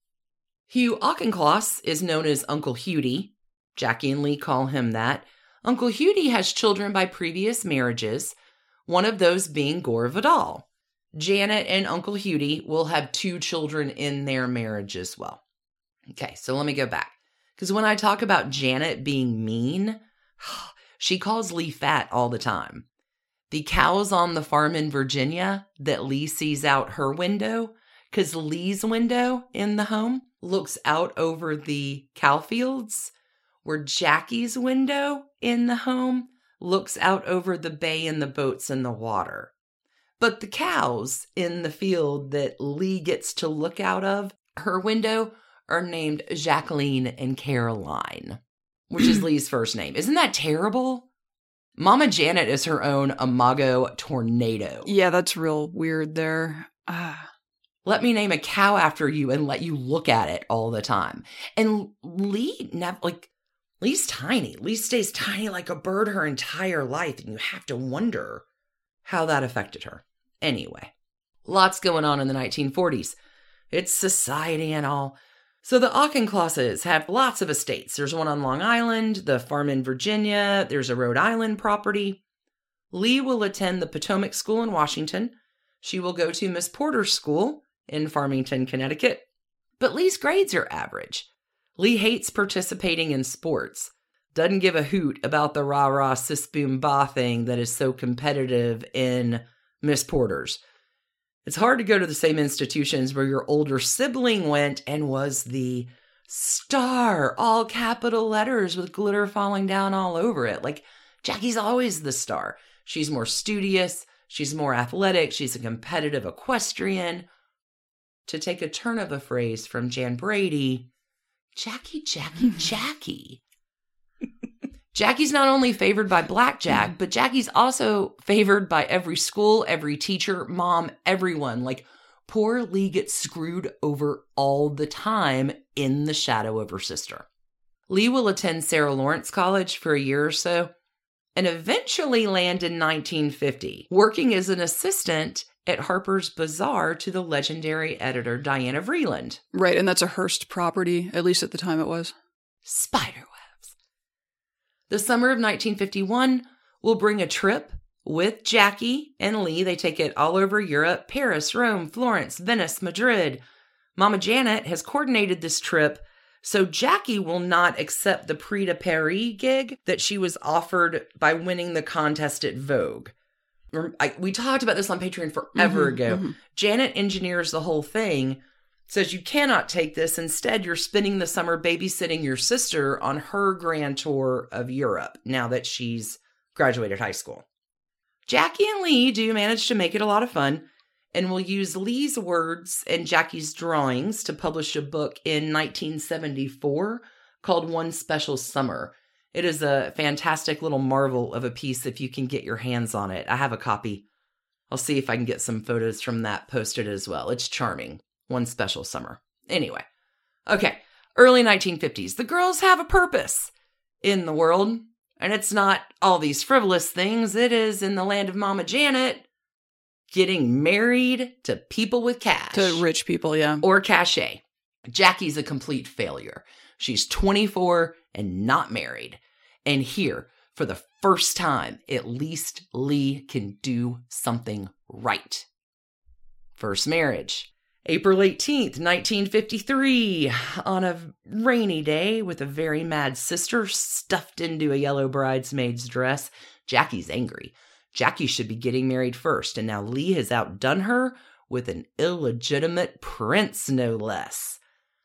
Hugh Auchincloss is known as Uncle Hughie. Jackie and Lee call him that. Uncle Hughie has children by previous marriages, one of those being Gore Vidal. Janet and Uncle Hughie will have two children in their marriage as well. Okay, so let me go back. Because when I talk about Janet being mean, she calls Lee fat all the time. The cows on the farm in Virginia that Lee sees out her window, because Lee's window in the home looks out over the cow fields, where Jackie's window in the home looks out over the bay and the boats and the water. But the cows in the field that Lee gets to look out of her window are named Jacqueline and Caroline, which is Lee's first name. Isn't that terrible? Mama Janet is her own Imago tornado. Yeah, that's real weird there. Ah. Let me name a cow after you and let you look at it all the time. And Lee, never, like, Lee's tiny. Lee stays tiny like a bird her entire life, and you have to wonder how that affected her. Anyway, lots going on in the nineteen forties. It's society and all. So the Auchinclosses have lots of estates. There's one on Long Island, the farm in Virginia, there's a Rhode Island property. Lee will attend the Potomac School in Washington. She will go to Miss Porter's school in Farmington, Connecticut. But Lee's grades are average. Lee hates participating in sports. Doesn't give a hoot about the rah-rah sis-boom-bah thing that is so competitive in Miss Porter's. It's hard to go to the same institutions where your older sibling went and was the star, all capital letters with glitter falling down all over it. Like, Jackie's always the star. She's more studious. She's more athletic. She's a competitive equestrian. To take a turn of a phrase from Jan Brady, Jackie, Jackie, Jackie. Jackie's not only favored by Blackjack, but Jackie's also favored by every school, every teacher, mom, everyone. Like, poor Lee gets screwed over all the time in the shadow of her sister. Lee will attend Sarah Lawrence College for a year or so and eventually land in nineteen fifty, working as an assistant at Harper's Bazaar to the legendary editor Diana Vreeland. Right, and that's a Hearst property, at least at the time it was. Spiderwebs. The summer of nineteen fifty-one will bring a trip with Jackie and Lee. They take it all over Europe, Paris, Rome, Florence, Venice, Madrid. Mama Janet has coordinated this trip, so Jackie will not accept the Prix de Paris gig that she was offered by winning the contest at Vogue. I, we talked about this on Patreon forever mm-hmm, ago. Mm-hmm. Janet engineers the whole thing, says you cannot take this. Instead, you're spending the summer babysitting your sister on her grand tour of Europe now that she's graduated high school. Jackie and Lee do manage to make it a lot of fun and will use Lee's words and Jackie's drawings to publish a book in nineteen seventy-four called One Special Summer. It is a fantastic little marvel of a piece if you can get your hands on it. I have a copy. I'll see if I can get some photos from that posted as well. It's charming. One Special Summer. Anyway. Okay. Early nineteen fifties. The girls have a purpose in the world. And it's not all these frivolous things. It is, in the land of Mama Janet, getting married to people with cash. To rich people, yeah. Or cachet. Jackie's a complete failure. She's twenty-four and not married. And here, for the first time, at least Lee can do something right. First marriage. April eighteenth, nineteen fifty-three. On a rainy day with a very mad sister stuffed into a yellow bridesmaid's dress, Jackie's angry. Jackie should be getting married first, and now Lee has outdone her with an illegitimate prince, no less.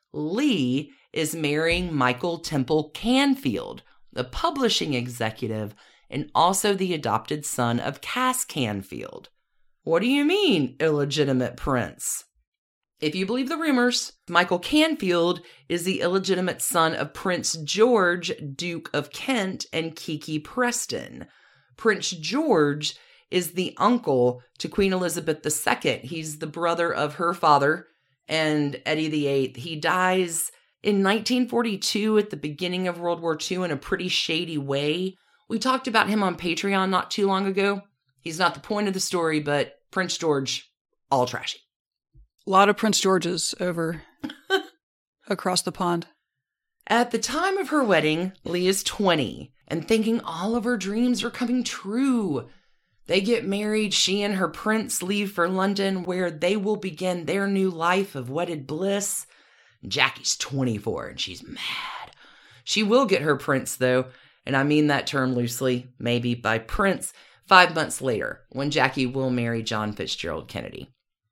Lee is marrying Michael Temple Canfield, the publishing executive and also the adopted son of Cass Canfield. What do you mean, illegitimate prince? If you believe the rumors, Michael Canfield is the illegitimate son of Prince George, Duke of Kent, and Kiki Preston. Prince George is the uncle to Queen Elizabeth the Second. He's the brother of her father and Eddie the Eighth. He dies in nineteen forty-two at the beginning of World War Two in a pretty shady way. We talked about him on Patreon not too long ago. He's not the point of the story, but Prince George, all trashy. A lot of Prince Georges over across the pond. At the time of her wedding, Lee is twenty and thinking all of her dreams are coming true. They get married. She and her prince leave for London, where they will begin their new life of wedded bliss. Jackie's twenty-four and she's mad. She will get her prince, though, and I mean that term loosely, maybe by prince, five months later, when Jackie will marry John Fitzgerald Kennedy.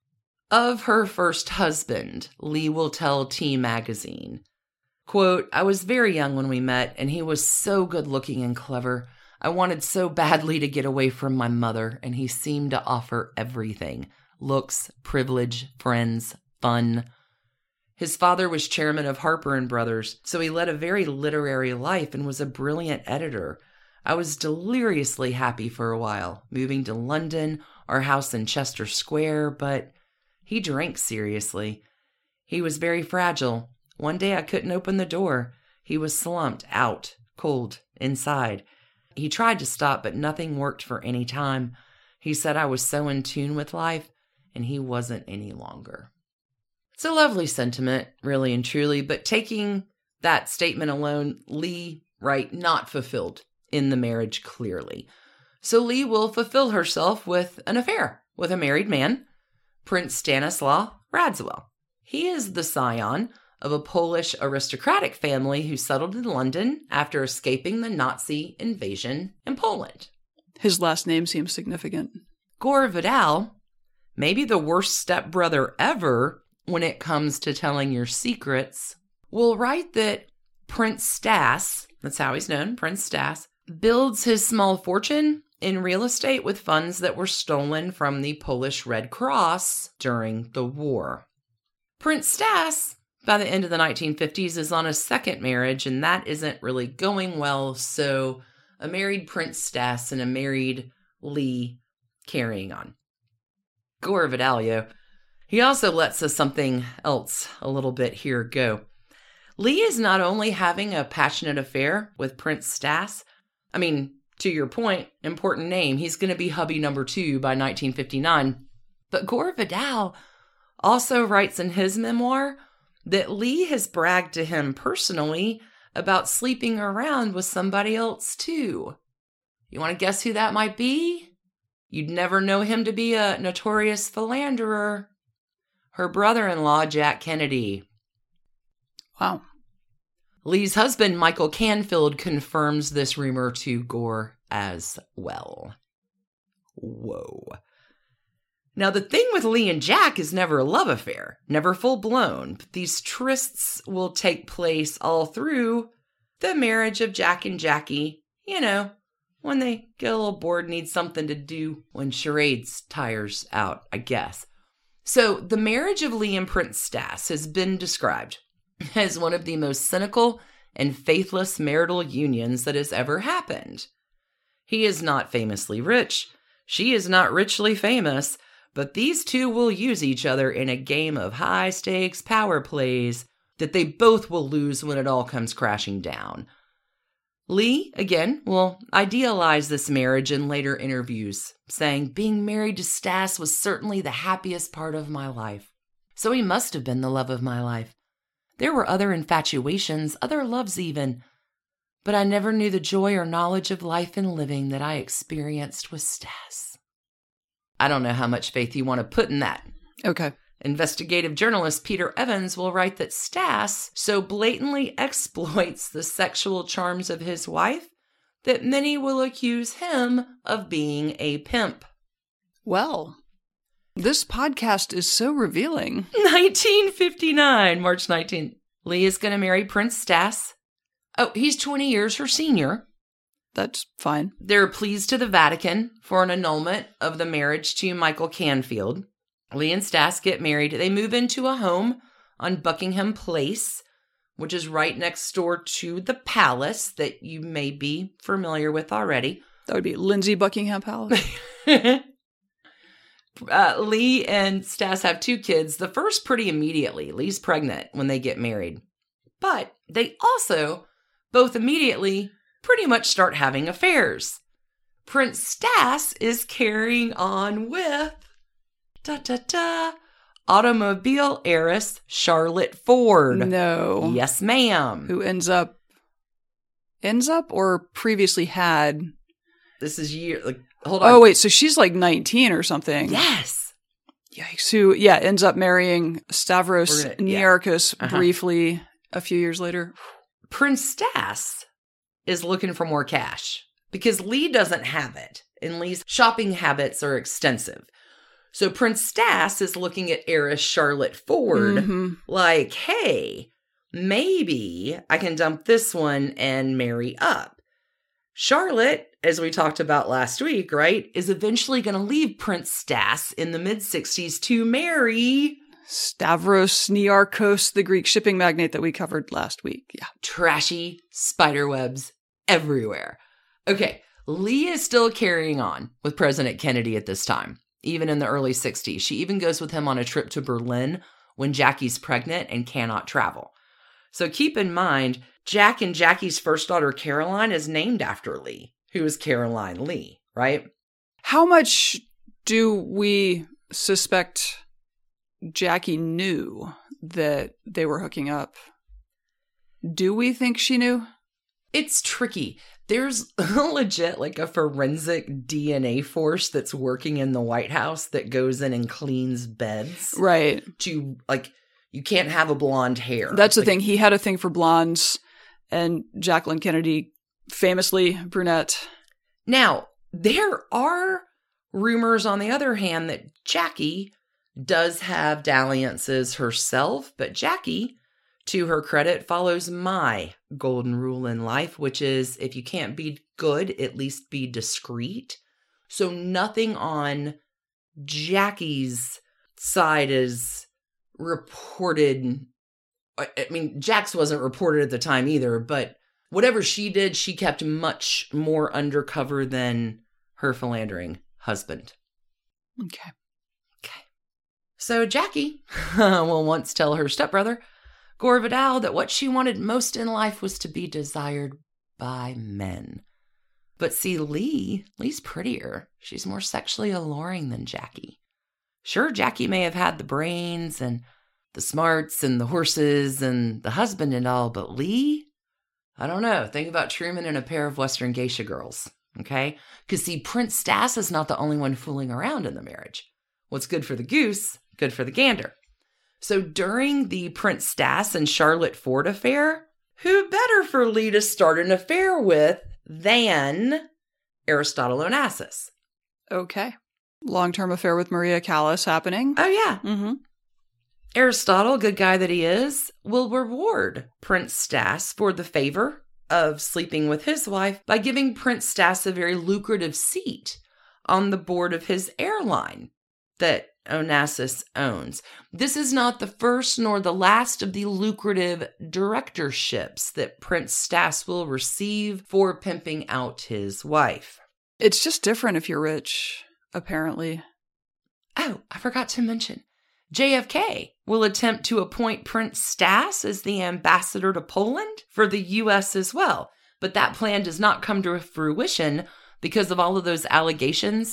Of her first husband, Lee will tell T Magazine, quote, "I was very young when we met, and he was so good-looking and clever. I wanted so badly to get away from my mother, and he seemed to offer everything. Looks, privilege, friends, fun. His father was chairman of Harper and Brothers, so he led a very literary life and was a brilliant editor. I was deliriously happy for a while, moving to London, our house in Chester Square, but he drank seriously. He was very fragile. One day I couldn't open the door. He was slumped out, cold, inside. He tried to stop, but nothing worked for any time. He said I was so in tune with life, and he wasn't any longer." It's a lovely sentiment, really and truly, but taking that statement alone, Lee, right, not fulfilled in the marriage clearly. So Lee will fulfill herself with an affair with a married man, Prince Stanislaw Radziwill. He is the scion of a Polish aristocratic family who settled in London after escaping the Nazi invasion in Poland. His last name seems significant. Gore Vidal, maybe the worst stepbrother ever when it comes to telling your secrets, will write that Prince Stas, that's how he's known, Prince Stas, builds his small fortune in real estate with funds that were stolen from the Polish Red Cross during the war. Prince Stas, by the end of the nineteen fifties, is on a second marriage, and that isn't really going well, so a married Prince Stas and a married Lee carrying on. Gore Vidal, he also lets us something else a little bit here go. Lee is not only having a passionate affair with Prince Stas, I mean, to your point, important name, he's going to be hubby number two by nineteen fifty-nine, but Gore Vidal also writes in his memoir that Lee has bragged to him personally about sleeping around with somebody else too. You want to guess who that might be? You'd never know him to be a notorious philanderer. Her brother-in-law, Jack Kennedy. Wow. Lee's husband, Michael Canfield, confirms this rumor to Gore as well. Whoa. Now, the thing with Lee and Jack is never a love affair, never full-blown. But these trysts will take place all through the marriage of Jack and Jackie, you know, when they get a little bored, need something to do when charades tires out, I guess. So the marriage of Lee and Prince Stas has been described as one of the most cynical and faithless marital unions that has ever happened. He is not famously rich. She is not richly famous. But these two will use each other in a game of high-stakes power plays that they both will lose when it all comes crashing down. Lee, again, will idealize this marriage in later interviews, saying, "Being married to Stas was certainly the happiest part of my life. So he must have been the love of my life. There were other infatuations, other loves even, but I never knew the joy or knowledge of life and living that I experienced with Stas. I don't know how much faith you want to put in that. Okay. Investigative journalist Peter Evans will write that Stas so blatantly exploits the sexual charms of his wife that many will accuse him of being a pimp. Well, this podcast is so revealing. nineteen fifty-nine, March nineteenth. Lee is going to marry Prince Stas. Oh, he's twenty years her senior. That's fine. They're pleased to the Vatican for an annulment of the marriage to Michael Canfield. Lee and Stas get married. They move into a home on Buckingham Place, which is right next door to the palace that you may be familiar with already. That would be Lindsay Buckingham Palace. uh, Lee and Stas have two kids. The first pretty immediately. Lee's pregnant when they get married. But they also both immediately pretty much start having affairs. Prince Stas is carrying on with da da da automobile heiress Charlotte Ford. No. Yes, ma'am. Who ends up ends up or previously had. This is year like hold on. Oh wait, so she's like nineteen or something. Yes. Yikes. Who yeah, ends up marrying Stavros gonna, Niarchos yeah. uh-huh. briefly a few years later. Prince Stas is looking for more cash because Lee doesn't have it, and Lee's shopping habits are extensive. So Prince Stas is looking at heiress Charlotte Ford mm-hmm. like, hey, maybe I can dump this one and marry up. Charlotte, as we talked about last week, right, is eventually going to leave Prince Stas in the mid-sixties to marry Stavros Niarchos, the Greek shipping magnate that we covered last week. Yeah. Trashy spiderwebs everywhere. Okay, Lee is still carrying on with President Kennedy at this time, even in the early sixties. She even goes with him on a trip to Berlin when Jackie's pregnant and cannot travel. So keep in mind, Jack and Jackie's first daughter, Caroline, is named after Lee, who is Caroline Lee, right? How much do we suspect Jackie knew that they were hooking up? Do we think she knew? It's tricky. There's legit like a forensic D N A force that's working in the White House that goes in and cleans beds. Right. To like, you can't have a blonde hair. That's the like, thing. He had a thing for blondes, and Jacqueline Kennedy, famously brunette. Now, there are rumors, on the other hand, that Jackie does have dalliances herself, but Jackie, to her credit, follows my golden rule in life, which is if you can't be good, at least be discreet. So nothing on Jackie's side is reported. I mean, Jack's wasn't reported at the time either, but whatever she did, she kept much more undercover than her philandering husband. Okay. Okay. So Jackie will once tell her stepbrother, Gore Vidal, that what she wanted most in life was to be desired by men. But see, Lee, Lee's prettier. She's more sexually alluring than Jackie. Sure, Jackie may have had the brains and the smarts and the horses and the husband and all, but Lee, I don't know. Think about Truman and a pair of Western geisha girls, okay? Because see, Prince Stas is not the only one fooling around in the marriage. What's good for the goose, good for the gander. So during the Prince Stas and Charlotte Ford affair, who better for Lee to start an affair with than Aristotle Onassis? Okay. Long-term affair with Maria Callas happening. Oh, yeah. Mm-hmm. Aristotle, good guy that he is, will reward Prince Stas for the favor of sleeping with his wife by giving Prince Stas a very lucrative seat on the board of his airline that Onassis owns. This is not the first nor the last of the lucrative directorships that Prince Stas will receive for pimping out his wife. It's just different if you're rich, apparently. Oh, I forgot to mention. J F K will attempt to appoint Prince Stas as the ambassador to Poland for the U S as well. But that plan does not come to fruition because of all of those allegations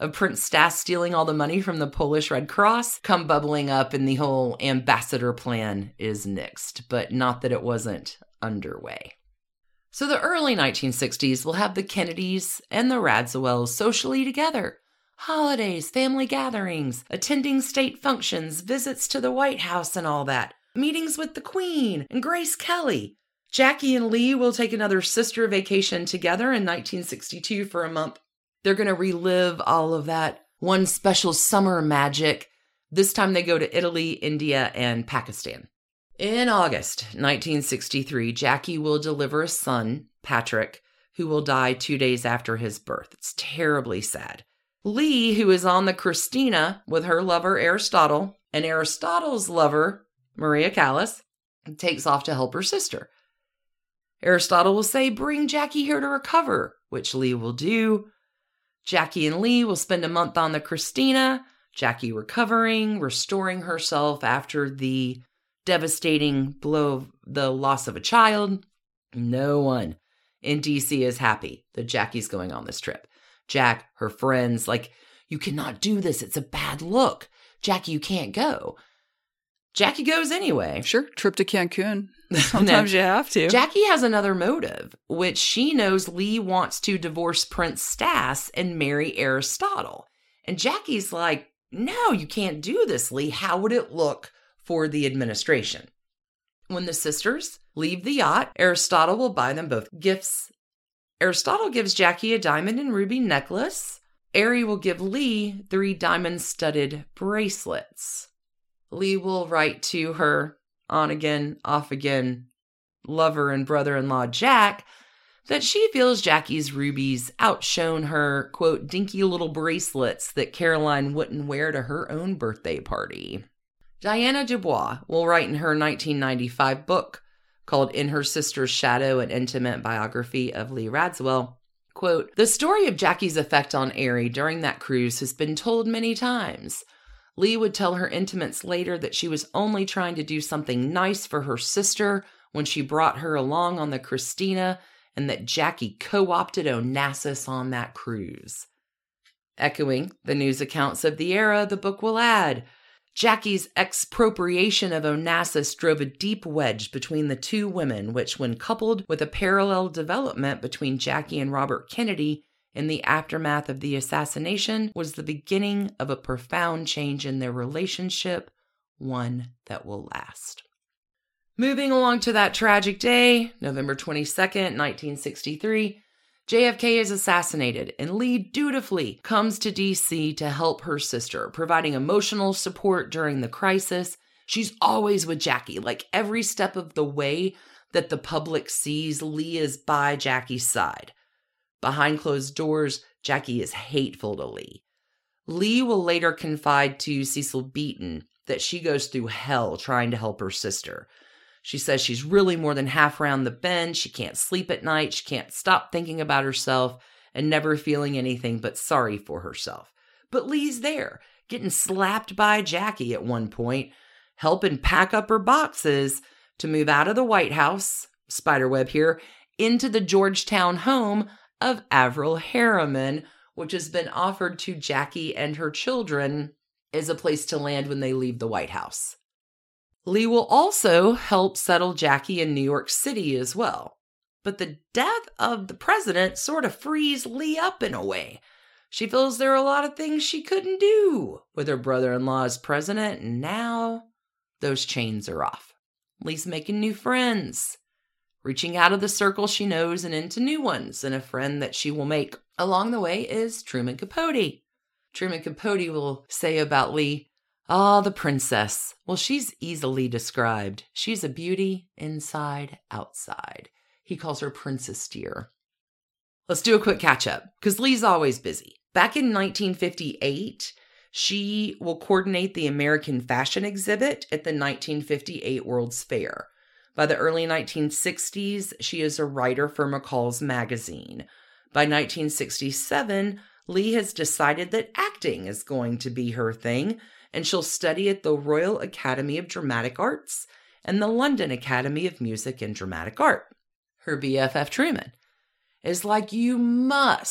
of Prince Stas stealing all the money from the Polish Red Cross come bubbling up, and the whole ambassador plan is nixed, but not that it wasn't underway. So the early nineteen sixties will have the Kennedys and the Radziwills socially together. Holidays, family gatherings, attending state functions, visits to the White House and all that. Meetings with the Queen and Grace Kelly. Jackie and Lee will take another sister vacation together in nineteen sixty-two for a month. They're going to relive all of that one special summer magic. This time they go to Italy, India, and Pakistan. In August nineteen sixty-three, Jackie will deliver a son, Patrick, who will die two days after his birth. It's terribly sad. Lee, who is on the Christina with her lover Aristotle, and Aristotle's lover, Maria Callas, takes off to help her sister. Aristotle will say, "Bring Jackie here to recover," which Lee will do. Jackie and Lee will spend a month on the Christina, Jackie recovering, restoring herself after the devastating blow of the loss of a child. No one in D C is happy that Jackie's going on this trip. Jack, her friends, like, "You cannot do this. It's a bad look. Jackie, you can't go." Jackie goes anyway. Sure, trip to Cancun. Sometimes you have to. Jackie has another motive, which she knows Lee wants to divorce Prince Stas and marry Aristotle. And Jackie's like, "No, you can't do this, Lee. How would it look for the administration?" When the sisters leave the yacht, Aristotle will buy them both gifts. Aristotle gives Jackie a diamond and ruby necklace. Ari will give Lee three diamond-studded bracelets. Lee will write to her on-again, off-again lover and brother-in-law Jack that she feels Jackie's rubies outshone her, quote, dinky little bracelets that Caroline wouldn't wear to her own birthday party. Diana Dubois will write in her nineteen ninety-five book called In Her Sister's Shadow, an intimate biography of Lee Radziwill, quote, "The story of Jackie's effect on Ari during that cruise has been told many times. Lee would tell her intimates later that she was only trying to do something nice for her sister when she brought her along on the Christina, and that Jackie co-opted Onassis on that cruise." Echoing the news accounts of the era, the book will add, Jackie's expropriation of Onassis drove a deep wedge between the two women, which, when coupled with a parallel development between Jackie and Robert Kennedy in the aftermath of the assassination, was the beginning of a profound change in their relationship, one that will last. Moving along to that tragic day, November twenty-second, nineteen sixty-three, J F K is assassinated, and Lee dutifully comes to D C to help her sister, providing emotional support during the crisis. She's always with Jackie, like every step of the way that the public sees, Lee is by Jackie's side. Behind closed doors, Jackie is hateful to Lee. Lee will later confide to Cecil Beaton that she goes through hell trying to help her sister. She says she's really more than half round the bend. She can't sleep at night. She can't stop thinking about herself and never feeling anything but sorry for herself. But Lee's there, getting slapped by Jackie at one point, helping pack up her boxes to move out of the White House, spiderweb here, into the Georgetown home of Avril Harriman, which has been offered to Jackie and her children as a place to land when they leave the White House. Lee will also help settle Jackie in New York City as well. But the death of the president sort of frees Lee up in a way. She feels there are a lot of things she couldn't do with her brother-in-law as president, and now those chains are off. Lee's making new friends, reaching out of the circle she knows and into new ones, and a friend that she will make along the way is Truman Capote. Truman Capote will say about Lee, "Ah, the princess. Well, she's easily described. She's a beauty inside, outside." He calls her Princess Dear. Let's do a quick catch-up, because Lee's always busy. Back in nineteen fifty-eight, she will coordinate the American fashion exhibit at the nineteen fifty-eight World's Fair. By the early nineteen sixties, she is a writer for McCall's magazine. By nineteen sixty-seven, Lee has decided that acting is going to be her thing, and she'll study at the Royal Academy of Dramatic Arts and the London Academy of Music and Dramatic Art. Her B F F Truman is like, "You must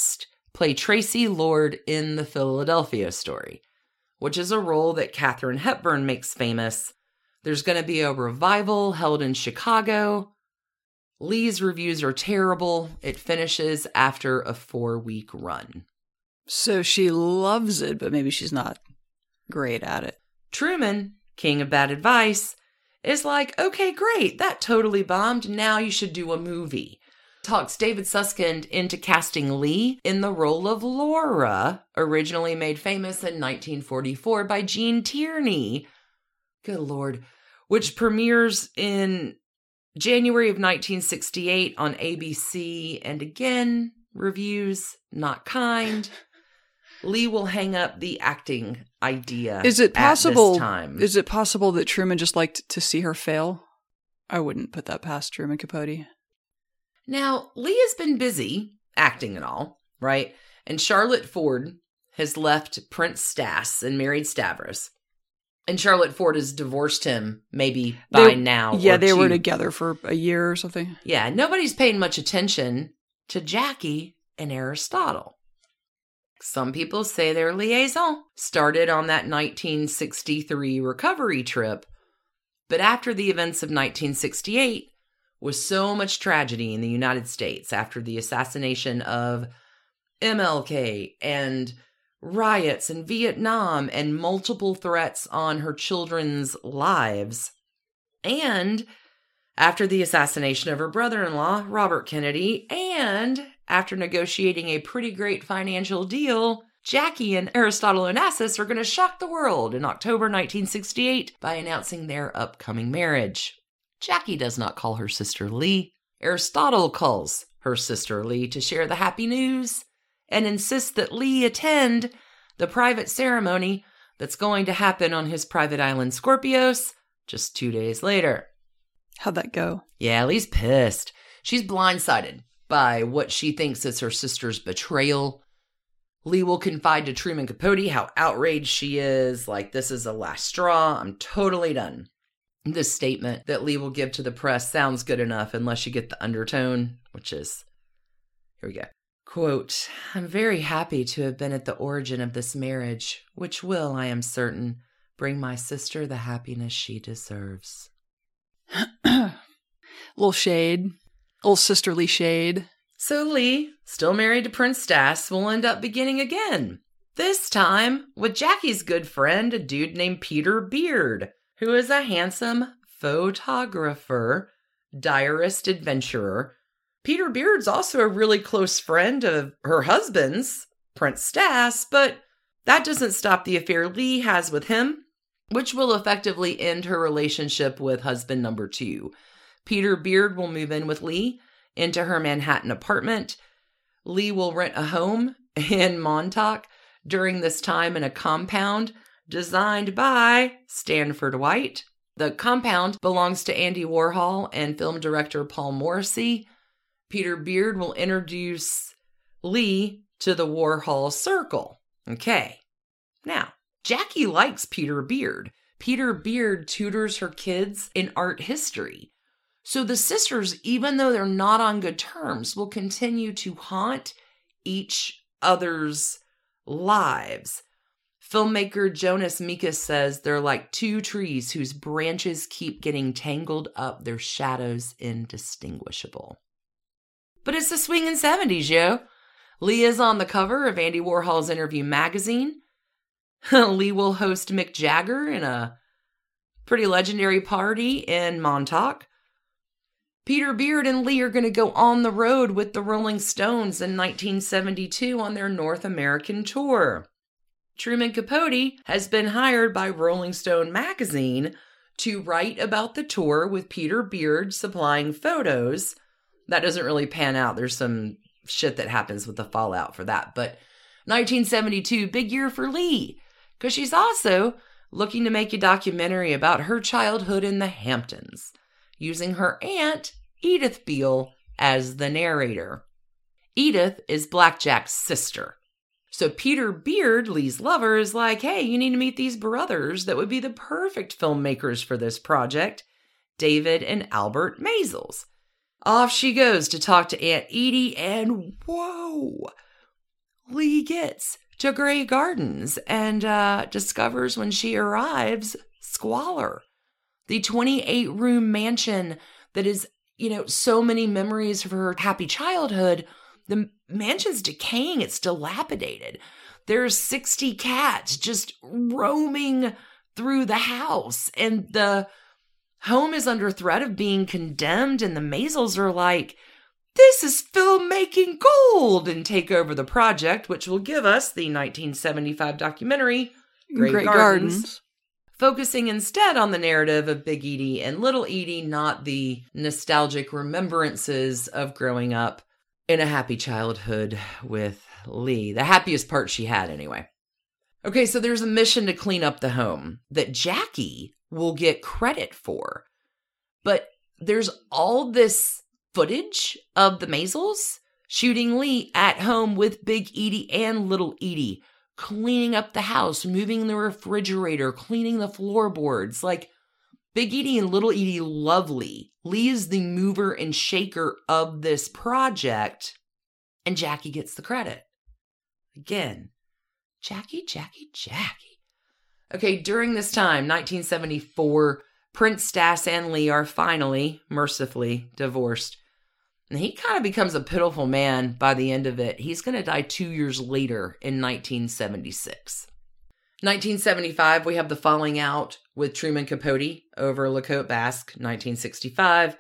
play Tracy Lord in The Philadelphia Story, which is a role that Katharine Hepburn makes famous. There's going to be a revival held in Chicago. Lee's reviews are terrible. It finishes after a four-week run. So she loves it, but maybe she's not great at it. Truman, king of bad advice, is like, okay, great, that totally bombed. Now you should do a movie. Talks David Susskind into casting Lee in the role of Laura, originally made famous in nineteen forty-four by Gene Tierney. Good Lord. Which premieres in January of nineteen sixty-eight on A B C. And again, reviews not kind. Lee will hang up the acting idea. Is it possible? At this time. Is it possible that Truman just liked to see her fail? I wouldn't put that past Truman Capote. Now, Lee has been busy acting and all, right? And Charlotte Ford has left Prince Stas and married Stavros. And Charlotte Ford has divorced him maybe by they, now. Yeah, or they two. were together for a year or something. Yeah, nobody's paying much attention to Jackie and Aristotle. Some people say their liaison started on that nineteen sixty-three recovery trip, but after the events of nineteen sixty-eight, with so much tragedy in the United States after the assassination of M L K and riots in Vietnam and multiple threats on her children's lives, and after the assassination of her brother-in-law, Robert Kennedy, and after negotiating a pretty great financial deal, Jackie and Aristotle Onassis are going to shock the world in October nineteen sixty-eight by announcing their upcoming marriage. Jackie does not call her sister Lee. Aristotle calls her sister Lee to share the happy news and insists that Lee attend the private ceremony that's going to happen on his private island Scorpios just two days later. How'd that go? Yeah, Lee's pissed. She's blindsided by what she thinks is her sister's betrayal. Lee will confide to Truman Capote how outraged she is, like, this is the last straw, I'm totally done. This statement that Lee will give to the press sounds good enough unless you get the undertone, which is, here we go. Quote, I'm very happy to have been at the origin of this marriage, which will, I am certain, bring my sister the happiness she deserves. Little shade. Little sisterly shade. So Lee, still married to Prince Stas, will end up beginning again. This time with Jackie's good friend, a dude named Peter Beard, who is a handsome photographer, diarist adventurer. Peter Beard's also a really close friend of her husband's, Prince Stas, but that doesn't stop the affair Lee has with him, which will effectively end her relationship with husband number two. Peter Beard will move in with Lee into her Manhattan apartment. Lee will rent a home in Montauk during this time in a compound designed by Stanford White. The compound belongs to Andy Warhol and film director Paul Morrissey. Peter Beard will introduce Lee to the Warhol circle. Okay. Now, Jackie likes Peter Beard. Peter Beard tutors her kids in art history. So the sisters, even though they're not on good terms, will continue to haunt each other's lives. Filmmaker Jonas Mekas says they're like two trees whose branches keep getting tangled up, their shadows indistinguishable. But it's the swinging seventies, yo. Lee is on the cover of Andy Warhol's Interview magazine. Lee will host Mick Jagger in a pretty legendary party in Montauk. Peter Beard and Lee are going to go on the road with the Rolling Stones in nineteen seventy-two on their North American tour. Truman Capote has been hired by Rolling Stone magazine to write about the tour with Peter Beard supplying photos. That doesn't really pan out. There's some shit that happens with the fallout for that. But nineteen seventy-two, big year for Lee, because she's also looking to make a documentary about her childhood in the Hamptons, using her aunt, Edith Beale, as the narrator. Edith is Blackjack's sister. So Peter Beard, Lee's lover, is like, hey, you need to meet these brothers that would be the perfect filmmakers for this project, David and Albert Maysles. Off she goes to talk to Aunt Edie, and whoa, Lee gets to Grey Gardens and uh, discovers when she arrives squalor. The twenty-eight room mansion that is, you know, so many memories of her happy childhood. The mansion's decaying. It's dilapidated. There's sixty cats just roaming through the house. And the home is under threat of being condemned. And the Maisels are like, this is filmmaking gold, and take over the project, which will give us the nineteen seventy-five documentary, Grey, Grey Gardens, Gardens. Focusing instead on the narrative of Big Edie and Little Edie, not the nostalgic remembrances of growing up in a happy childhood with Lee. The happiest part she had, anyway. Okay, so there's a mission to clean up the home that Jackie will get credit for. But there's all this footage of the Maisels shooting Lee at home with Big Edie and Little Edie, cleaning up the house, moving the refrigerator, cleaning the floorboards. Like, Big Edie and Little Edie love Lee. Lee is the mover and shaker of this project, and Jackie gets the credit. Again, Jackie, Jackie, Jackie. Okay, during this time, nineteen seventy-four, Prince Stas and Lee are finally, mercifully, divorced. And he kind of becomes a pitiful man by the end of it. He's going to die two years later in nineteen seventy-six. nineteen seventy-five, we have the falling out with Truman Capote over La Côte Basque, nineteen sixty-five.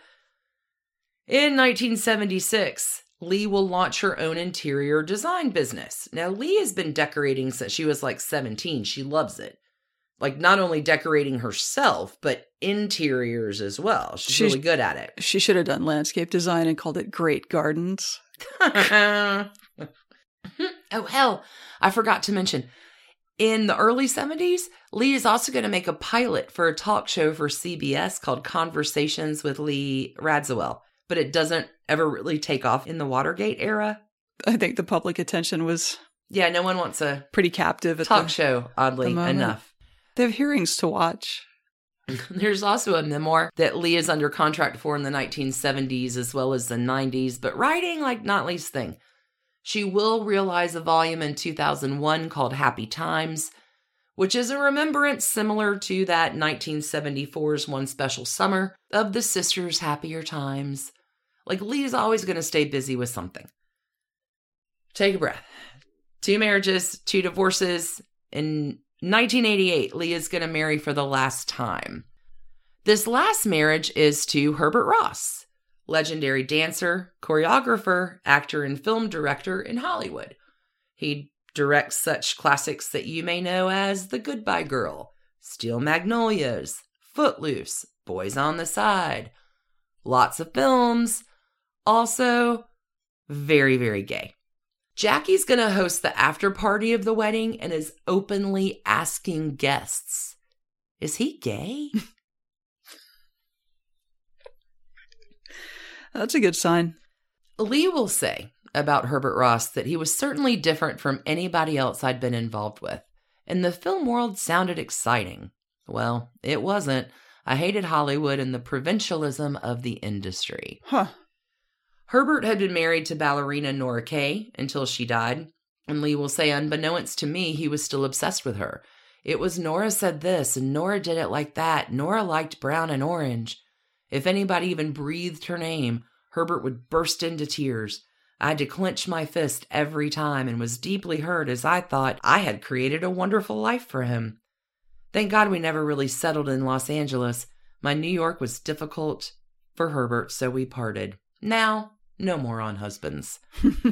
In nineteen seventy-six, Lee will launch her own interior design business. Now, Lee has been decorating since she was like seventeen. She loves it. Like, not only decorating herself, but interiors as well. She's, She's really good at it. She should have done landscape design and called it Great Gardens. Oh, hell. I forgot to mention, in the early seventies, Lee is also going to make a pilot for a talk show for C B S called Conversations with Lee Radziwill. But it doesn't ever really take off in the Watergate era. I think the public attention was... Yeah, no one wants a pretty captive at talk the, show, oddly enough. They have hearings to watch. There's also a memoir that Lee is under contract for in the nineteen seventies as well as the nineties, but writing like not Lee's thing. She will realize a volume in two thousand one called Happy Times, which is a remembrance similar to that nineteen seventy-four's One Special Summer of the sisters' happier times. Like, Lee is always going to stay busy with something. Take a breath. Two marriages, two divorces. In nineteen eighty-eight, Lee is going to marry for the last time. This last marriage is to Herbert Ross, legendary dancer, choreographer, actor, and film director in Hollywood. He directs such classics that you may know as The Goodbye Girl, Steel Magnolias, Footloose, Boys on the Side. Lots of films. Also, very, very gay. Jackie's going to host the after party of the wedding and is openly asking guests, is he gay? That's a good sign. Lee will say about Herbert Ross that he was certainly different from anybody else I'd been involved with, and the film world sounded exciting. Well, it wasn't. I hated Hollywood and the provincialism of the industry. Huh. Herbert had been married to ballerina Nora Kay until she died, and Lee will say, unbeknownst to me, he was still obsessed with her. It was Nora said this, and Nora did it like that. Nora liked brown and orange. If anybody even breathed her name, Herbert would burst into tears. I had to clench my fist every time and was deeply hurt as I thought I had created a wonderful life for him. Thank God we never really settled in Los Angeles. My New York was difficult for Herbert, so we parted. Now, no more on husbands.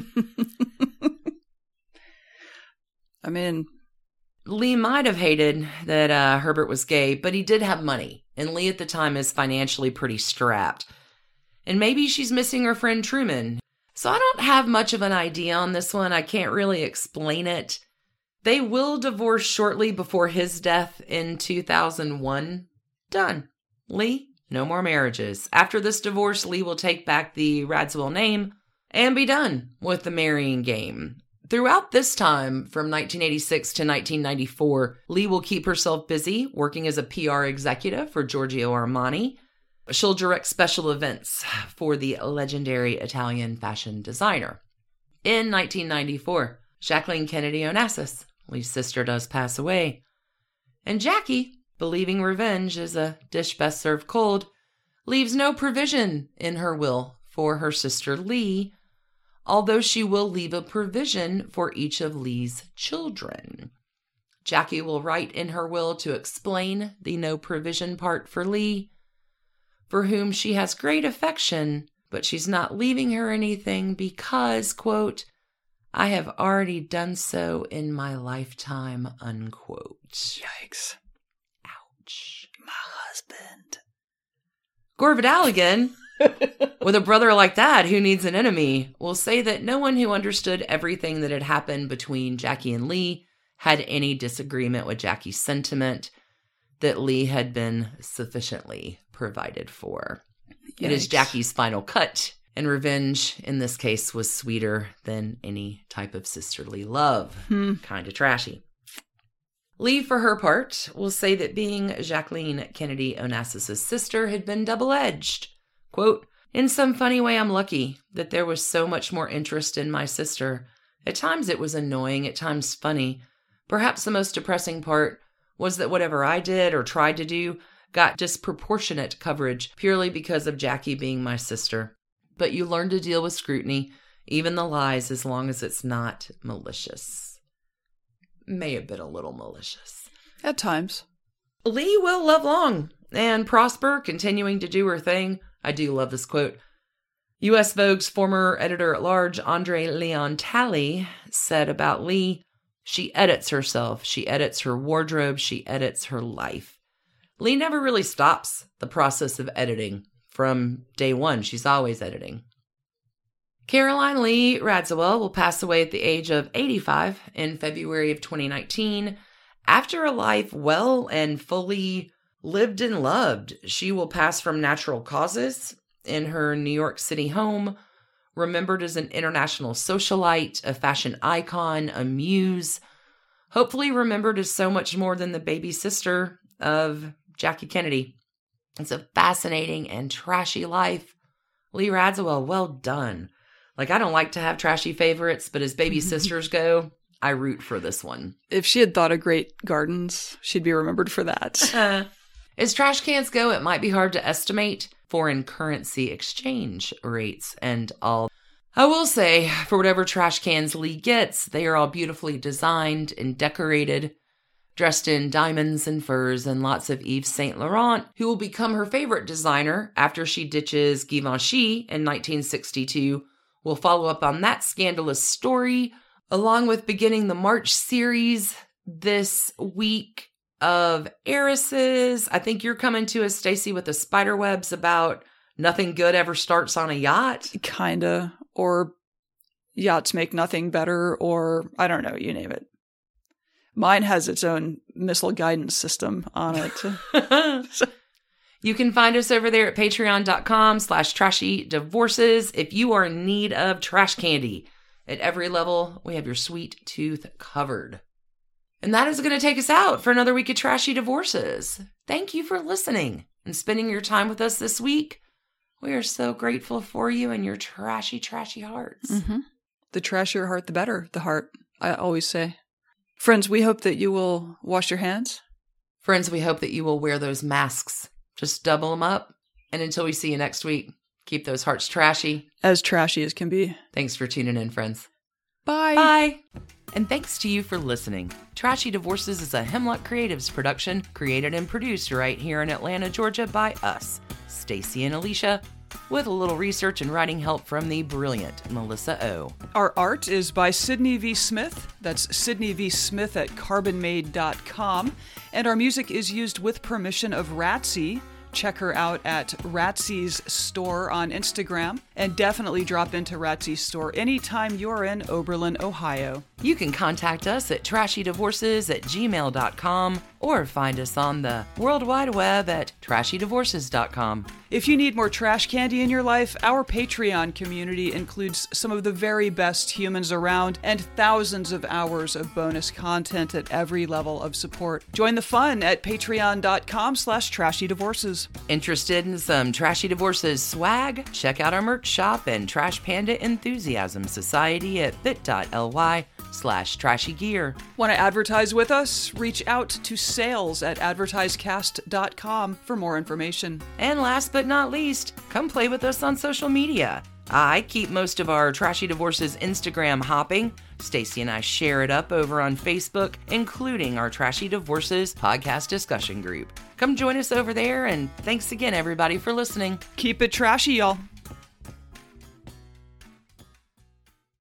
I mean, Lee might have hated that uh, Herbert was gay, but he did have money, and Lee at the time is financially pretty strapped. And maybe she's missing her friend Truman. So I don't have much of an idea on this one. I can't really explain it. They will divorce shortly before his death in two thousand one. Done. Lee, no more marriages. After this divorce, Lee will take back the Radziwill name and be done with the marrying game. Throughout this time, from nineteen eighty-six to nineteen ninety-four, Lee will keep herself busy working as a P R executive for Giorgio Armani. She'll direct special events for the legendary Italian fashion designer. In nineteen ninety-four, Jacqueline Kennedy Onassis, Lee's sister, does pass away. And Jackie, believing revenge is a dish best served cold, leaves no provision in her will for her sister Lee, although she will leave a provision for each of Lee's children. Jackie will write in her will to explain the no provision part for Lee, for whom she has great affection, but she's not leaving her anything because, quote, I have already done so in my lifetime, unquote. Yikes. Ouch. My husband. Gore Vidal again. With a brother like that, who needs an enemy, will say that no one who understood everything that had happened between Jackie and Lee had any disagreement with Jackie's sentiment that Lee had been sufficiently provided for. Yikes. It is Jackie's final cut, and revenge in this case was sweeter than any type of sisterly love. Hmm. Kind of trashy. Lee, for her part, will say that being Jacqueline Kennedy Onassis' sister had been double-edged. Quote, in some funny way, I'm lucky that there was so much more interest in my sister. At times it was annoying, at times funny. Perhaps the most depressing part was that whatever I did or tried to do got disproportionate coverage purely because of Jackie being my sister. But you learn to deal with scrutiny, even the lies, as long as it's not malicious. May have been a little malicious. At times. Lee will live long and prosper, continuing to do her thing. I do love this quote. U S Vogue's former editor-at-large, Andre Leon Talley, said about Lee, she edits herself, she edits her wardrobe, she edits her life. Lee never really stops the process of editing. From day one, she's always editing. Caroline Lee Radziwill will pass away at the age of eighty-five in February of twenty nineteen. After a life well and fully lived and loved, she will pass from natural causes in her New York City home, remembered as an international socialite, a fashion icon, a muse, hopefully remembered as so much more than the baby sister of Jackie Kennedy. It's a fascinating and trashy life. Lee Radziwill, well done. Like, I don't like to have trashy favorites, but as baby sisters go, I root for this one. If she had thought of great gardens, she'd be remembered for that. Uh, as trash cans go, it might be hard to estimate foreign currency exchange rates and all. I will say, for whatever trash cans Lee gets, they are all beautifully designed and decorated, dressed in diamonds and furs and lots of Yves Saint Laurent, who will become her favorite designer after she ditches Givenchy in nineteen sixty-two. We'll follow up on that scandalous story, along with beginning the March series this week of heiresses. I think you're coming to us, Stacey, with the spiderwebs about nothing good ever starts on a yacht. Kinda. Or yachts make nothing better, or I don't know, you name it. Mine has its own missile guidance system on it. You can find us over there at patreon.com slash trashy divorces if you are in need of trash candy. At every level, we have your sweet tooth covered. And that is going to take us out for another week of Trashy Divorces. Thank you for listening and spending your time with us this week. We are so grateful for you and your trashy, trashy hearts. Mm-hmm. The trashier heart, the better the heart, I always say. Friends, we hope that you will wash your hands. Friends, we hope that you will wear those masks. Just double them up. And until we see you next week, keep those hearts trashy. As trashy as can be. Thanks for tuning in, friends. Bye. Bye. And thanks to you for listening. Trashy Divorces is a Hemlock Creatives production, created and produced right here in Atlanta, Georgia by us, Stacey and Alicia, with a little research and writing help from the brilliant Melissa O. Our art is by Sydney V. Smith. That's Sydney V. Smith at carbon made dot com. And our music is used with permission of Ratsy. Check her out at Ratsy's store on Instagram. And definitely drop into Ratsy's store anytime you're in Oberlin, Ohio. You can contact us at trashy divorces at gmail dot com or find us on the World Wide Web at trashy divorces dot com. If you need more trash candy in your life, our Patreon community includes some of the very best humans around and thousands of hours of bonus content at every level of support. Join the fun at patreon.com slash trashy divorces. Interested in some Trashy Divorces swag? Check out our merch shop and Trash Panda Enthusiasm Society at bit.ly slash trashy gear. Want to advertise with us? Reach out to sales at advertisecast dot com for more information. And last but not least, come play with us on social media. I keep most of our Trashy Divorces Instagram hopping. Stacy and I share it up over on Facebook, including our Trashy Divorces podcast discussion group. Come join us over there, and thanks again, everybody, for listening. Keep it trashy, y'all.